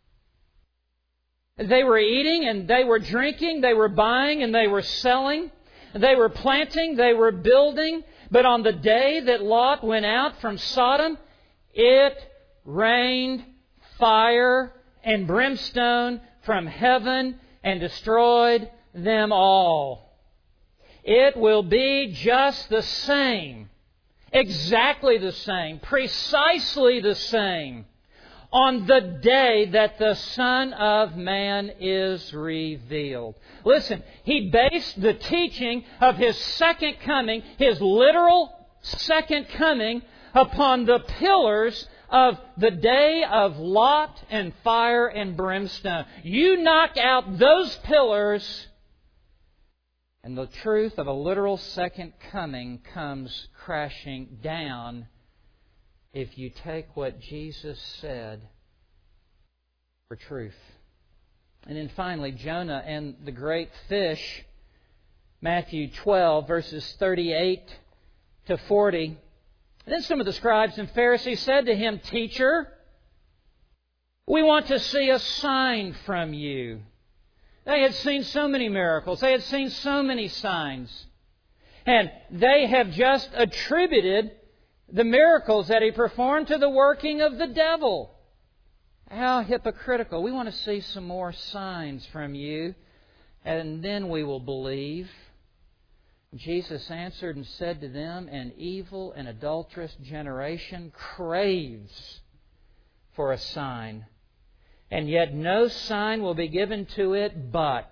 They were eating and they were drinking, they were buying and they were selling, they were planting, they were building. But on the day that Lot went out from Sodom, it rained fire and brimstone from heaven and destroyed them all. It will be just the same. Exactly the same, precisely the same, on the day that the Son of Man is revealed. Listen, He based the teaching of His second coming, His literal second coming, upon the pillars of the day of Lot and fire and brimstone. You knock out those pillars, and the truth of a literal second coming comes crashing down if you take what Jesus said for truth. And then finally, Jonah and the great fish, Matthew twelve, verses thirty-eight to forty. And then some of the scribes and Pharisees said to Him, Teacher, we want to see a sign from you. They had seen so many miracles. They had seen so many signs. And they have just attributed the miracles that He performed to the working of the devil. How hypocritical. We want to see some more signs from you, and then we will believe. Jesus answered and said to them, An evil and adulterous generation craves for a sign. And yet no sign will be given to it but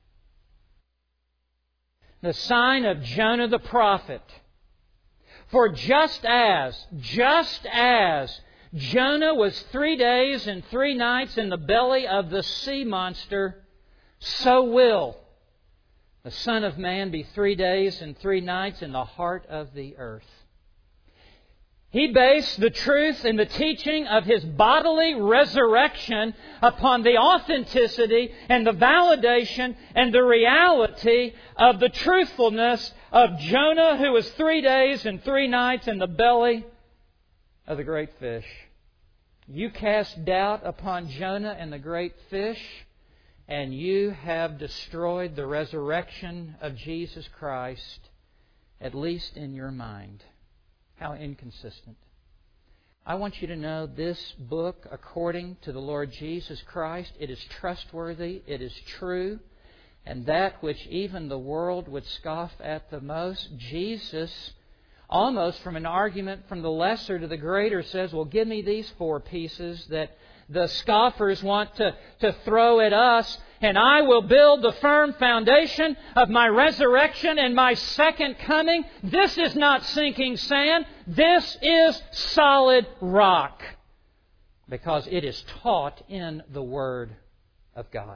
the sign of Jonah the prophet. For just as, just as Jonah was three days and three nights in the belly of the sea monster, so will the Son of Man be three days and three nights in the heart of the earth. He based the truth and the teaching of His bodily resurrection upon the authenticity and the validation and the reality of the truthfulness of Jonah, who was three days and three nights in the belly of the great fish. You cast doubt upon Jonah and the great fish, and you have destroyed the resurrection of Jesus Christ, at least in your mind. How inconsistent. I want you to know this book, according to the Lord Jesus Christ, it is trustworthy, it is true, and that which even the world would scoff at the most, Jesus, almost from an argument from the lesser to the greater, says, well, give me these four pieces that the scoffers want to, to throw at us, and I will build the firm foundation of my resurrection and my second coming. This is not sinking sand. This is solid rock, because it is taught in the Word of God.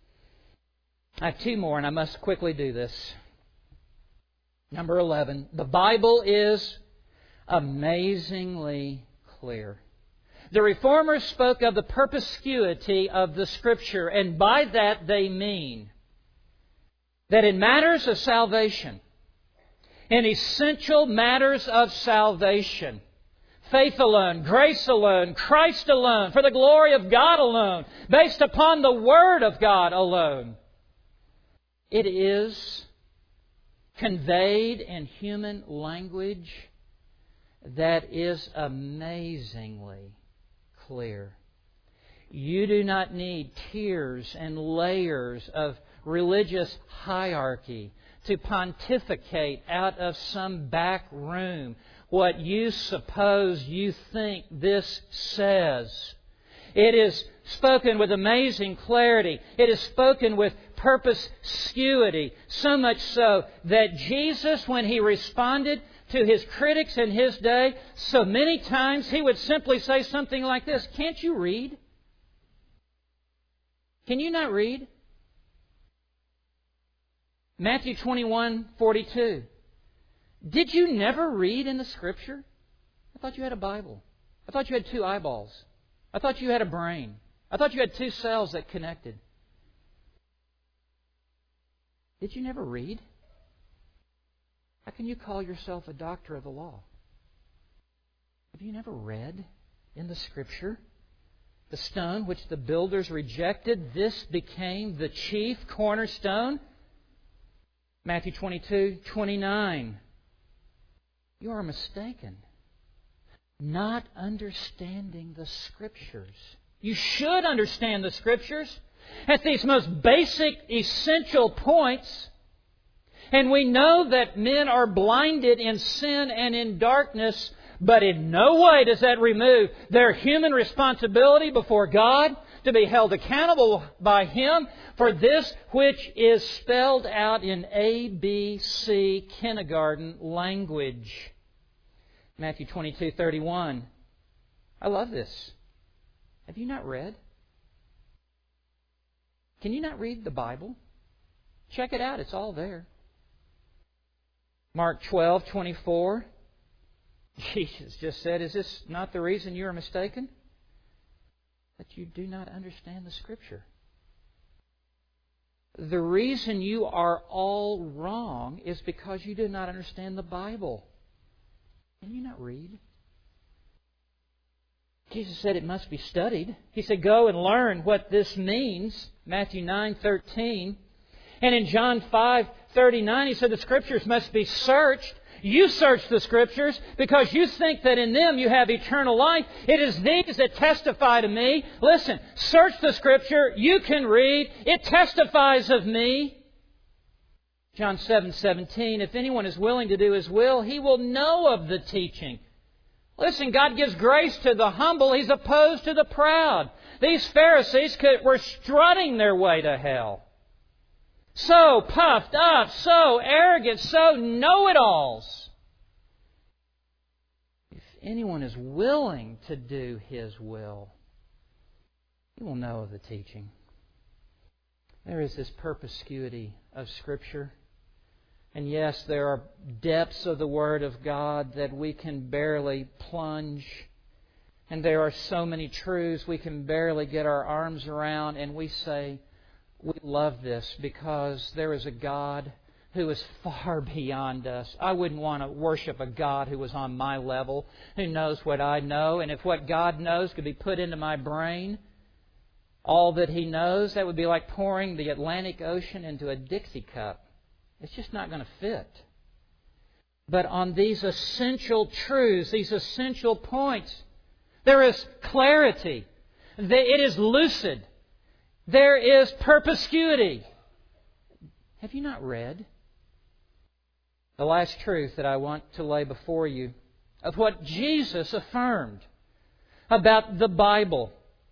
I have two more, and I must quickly do this. Number eleven, the Bible is amazingly clear. The Reformers spoke of the perspicuity of the Scripture, and by that they mean that in matters of salvation, in essential matters of salvation, faith alone, grace alone, Christ alone, for the glory of God alone, based upon the Word of God alone, it is conveyed in human language that is amazingly clear. You do not need tiers and layers of religious hierarchy to pontificate out of some back room what you suppose you think this says. It is spoken with amazing clarity. It is spoken with perspicuity, so much so that Jesus, when He responded to His critics in His day, so many times He would simply say something like this, can't you read? Can you not read? Matthew twenty-one forty-two. Did you never read in the Scripture? I thought you had a Bible. I thought you had two eyeballs. I thought you had a brain. I thought you had two cells that connected. Did you never read? How can you call yourself a doctor of the law? Have you never read in the Scripture? The stone which the builders rejected, this became the chief cornerstone. Matthew twenty-two twenty-nine. You are mistaken, not understanding the Scriptures. You should understand the Scriptures at these most basic, essential points. And we know that men are blinded in sin and in darkness, but in no way does that remove their human responsibility before God to be held accountable by Him for this which is spelled out in A B C kindergarten language. Matthew twenty-two thirty-one. I love this. Have you not read? Can you not read the Bible? Check it out. It's all there. Mark twelve twenty-four. Jesus just said, is this not the reason you are mistaken? That you do not understand the Scripture. The reason you are all wrong is because you do not understand the Bible. Can you not read? Jesus said it must be studied. He said, go and learn what this means. Matthew nine thirteen. And in John five thirty-nine, He said the Scriptures must be searched. You search the Scriptures because you think that in them you have eternal life. It is these that testify to me. Listen, search the Scripture. You can read. It testifies of me. John seven seventeen, if anyone is willing to do His will, he will know of the teaching. Listen, God gives grace to the humble. He's opposed to the proud. These Pharisees could, were strutting their way to hell. So puffed up, so arrogant, so know-it-alls. If anyone is willing to do His will, he will know of the teaching. There is this perspicuity of Scripture. And yes, there are depths of the Word of God that we can barely plunge. And there are so many truths we can barely get our arms around. And we say, we love this because there is a God who is far beyond us. I wouldn't want to worship a God who was on my level, who knows what I know. And if what God knows could be put into my brain, all that He knows, that would be like pouring the Atlantic Ocean into a Dixie cup. It's just not going to fit. But on these essential truths, these essential points, there is clarity. It is lucid. There is perspicuity. Have you not read? The last truth that I want to lay before you of what Jesus affirmed about the Bible.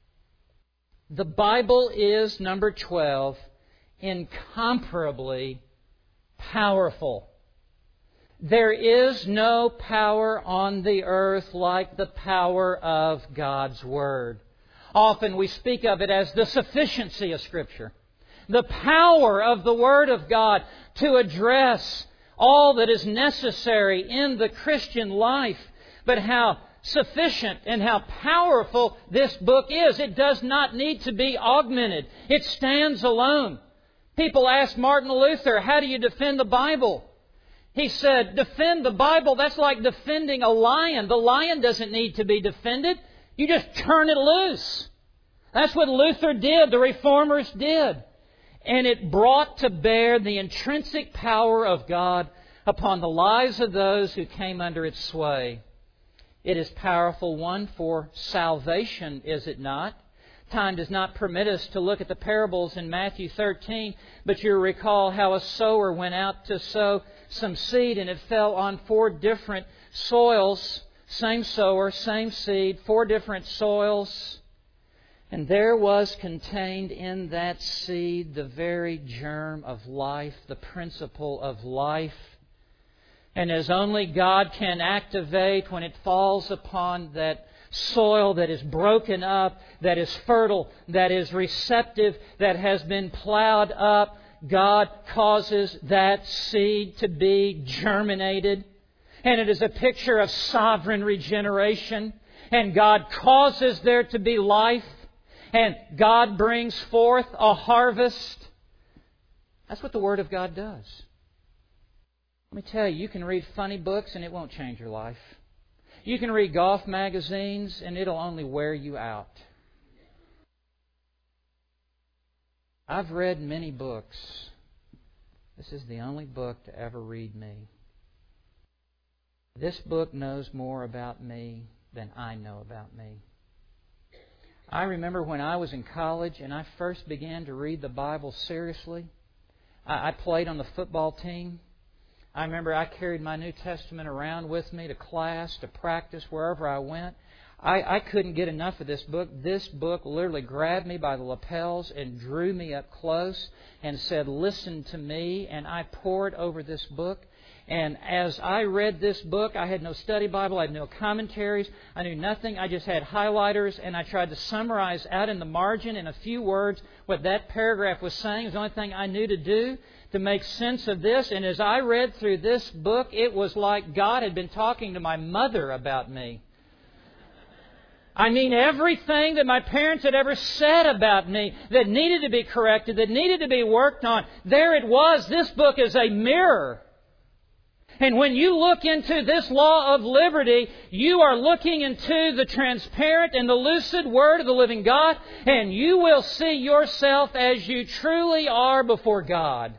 The Bible is, number twelve, incomparably powerful. There is no power on the earth like the power of God's Word. Often we speak of it as the sufficiency of Scripture. The power of the Word of God to address all that is necessary in the Christian life. But how sufficient and how powerful this book is. It does not need to be augmented. It stands alone. People asked Martin Luther, how do you defend the Bible? He said, defend the Bible, that's like defending a lion. The lion doesn't need to be defended. You just turn it loose. That's what Luther did, the Reformers did. And it brought to bear the intrinsic power of God upon the lives of those who came under its sway. It is powerful, one, for salvation, is it not? Time does not permit us to look at the parables in Matthew thirteen, but you recall how a sower went out to sow some seed and it fell on four different soils. Same sower, same seed, four different soils. And there was contained in that seed the very germ of life, the principle of life. And as only God can activate when it falls upon that soil that is broken up, that is fertile, that is receptive, that has been plowed up, God causes that seed to be germinated. And it is a picture of sovereign regeneration. And God causes there to be life. And God brings forth a harvest. That's what the Word of God does. Let me tell you, you can read funny books and it won't change your life. You can read golf magazines and it'll only wear you out. I've read many books. This is the only book to ever read me. This book knows more about me than I know about me. I remember when I was in college and I first began to read the Bible seriously. I played on the football team. I remember I carried my New Testament around with me to class, to practice, wherever I went. I, I couldn't get enough of this book. This book literally grabbed me by the lapels and drew me up close and said, listen to me. And I pored over this book. And as I read this book, I had no study Bible, I had no commentaries, I knew nothing. I just had highlighters and I tried to summarize out in the margin in a few words what that paragraph was saying. It was the only thing I knew to do to make sense of this. And as I read through this book, it was like God had been talking to my mother about me. I mean, everything that my parents had ever said about me that needed to be corrected, that needed to be worked on, there it was. This book is a mirror. And when you look into this law of liberty, you are looking into the transparent and the lucid Word of the living God, and you will see yourself as you truly are before God.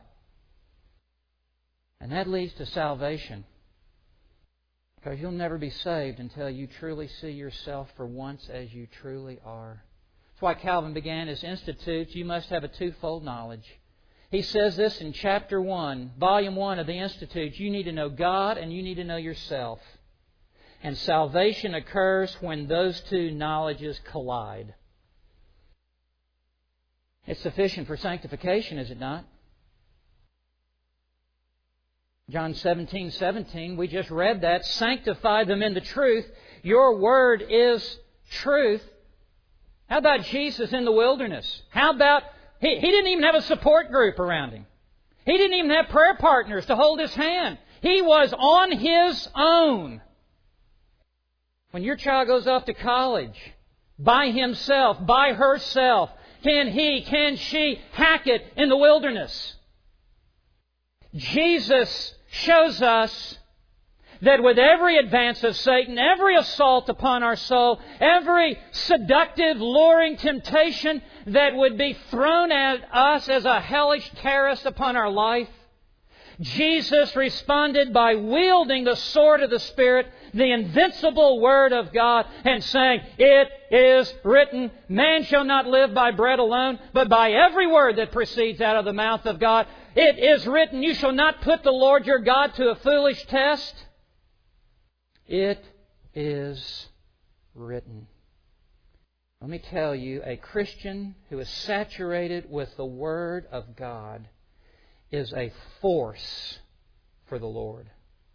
And that leads to salvation. Because you'll never be saved until you truly see yourself for once as you truly are. That's why Calvin began his Institutes. You must have a twofold knowledge. He says this in chapter one, volume one of the Institutes. You need to know God and you need to know yourself. And salvation occurs when those two knowledges collide. It's sufficient for sanctification, is it not? John seventeen seventeen, we just read that. Sanctify them in the truth. Your word is truth. How about Jesus in the wilderness? How about He, he didn't even have a support group around Him. He didn't even have prayer partners to hold His hand. He was on His own. When your child goes off to college, by himself, by herself, can he, can she hack it in the wilderness? Jesus shows us that with every advance of Satan, every assault upon our soul, every seductive, luring temptation that would be thrown at us as a hellish terrorist upon our life, Jesus responded by wielding the sword of the Spirit, the invincible Word of God, and saying, "It is written, man shall not live by bread alone, but by every word that proceeds out of the mouth of God. It is written, you shall not put the Lord your God to a foolish test." It is written. Let me tell you, a Christian who is saturated with the Word of God is a force for the Lord.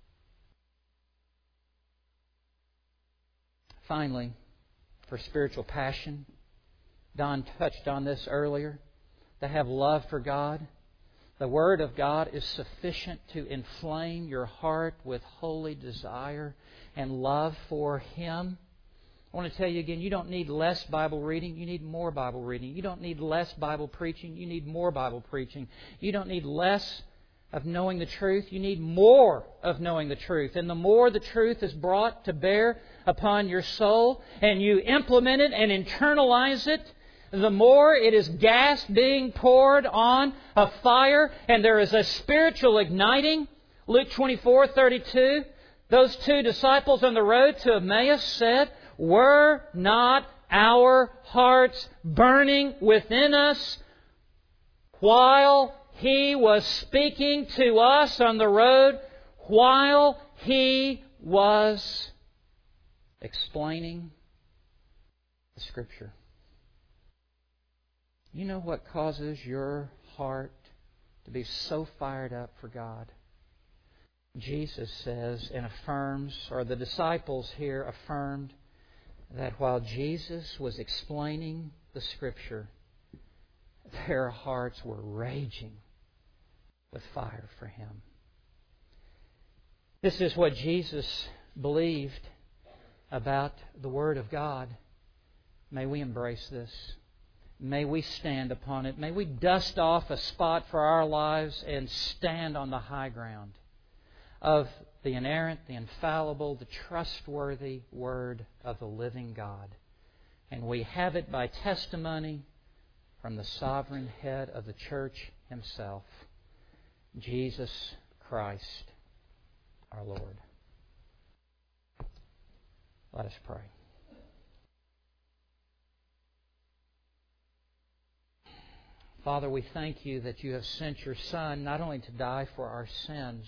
Finally, for spiritual passion, Don touched on this earlier, to have love for God. The Word of God is sufficient to inflame your heart with holy desire and love for Him. I want to tell you again, you don't need less Bible reading, you need more Bible reading. You don't need less Bible preaching, you need more Bible preaching. You don't need less of knowing the truth, you need more of knowing the truth. And the more the truth is brought to bear upon your soul, and you implement it and internalize it, the more it is gas being poured on a fire, and there is a spiritual igniting. Luke twenty-four thirty-two, those two disciples on the road to Emmaus said, "Were not our hearts burning within us while He was speaking to us on the road, while He was explaining the Scripture?" You know what causes your heart to be so fired up for God? Jesus says and affirms, or the disciples here affirmed, that while Jesus was explaining the Scripture, their hearts were raging with fire for Him. This is what Jesus believed about the Word of God. May we embrace this. May we stand upon it. May we dust off a spot for our lives and stand on the high ground of the inerrant, the infallible, the trustworthy Word of the living God. And we have it by testimony from the sovereign head of the church Himself, Jesus Christ our Lord. Let us pray. Father, we thank You that You have sent Your Son not only to die for our sins,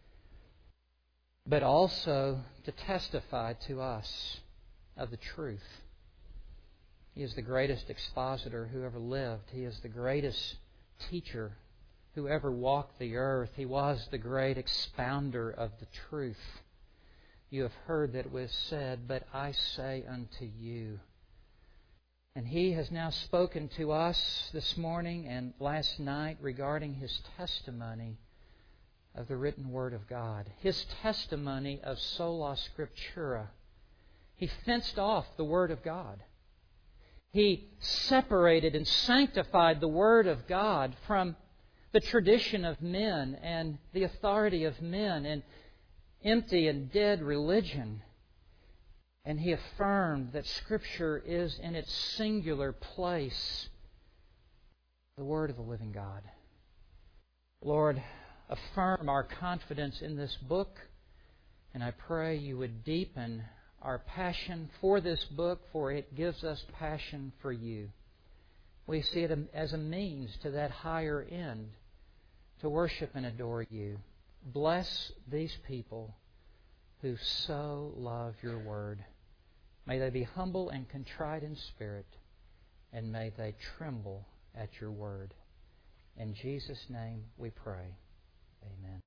but also to testify to us of the truth. He is the greatest expositor who ever lived. He is the greatest teacher who ever walked the earth. He was the great expounder of the truth. You have heard that it was said, "But I say unto you." And He has now spoken to us this morning and last night regarding His testimony of the written Word of God. His testimony of sola scriptura. He fenced off the Word of God. He separated and sanctified the Word of God from the tradition of men and the authority of men and empty and dead religion. And He affirmed that Scripture is in its singular place the Word of the living God. Lord, affirm our confidence in this book, and I pray You would deepen our passion for this book, for it gives us passion for You. We see it as a means to that higher end, to worship and adore You. Bless these people who so love Your Word. May they be humble and contrite in spirit, and may they tremble at Your Word. In Jesus' name we pray. Amen.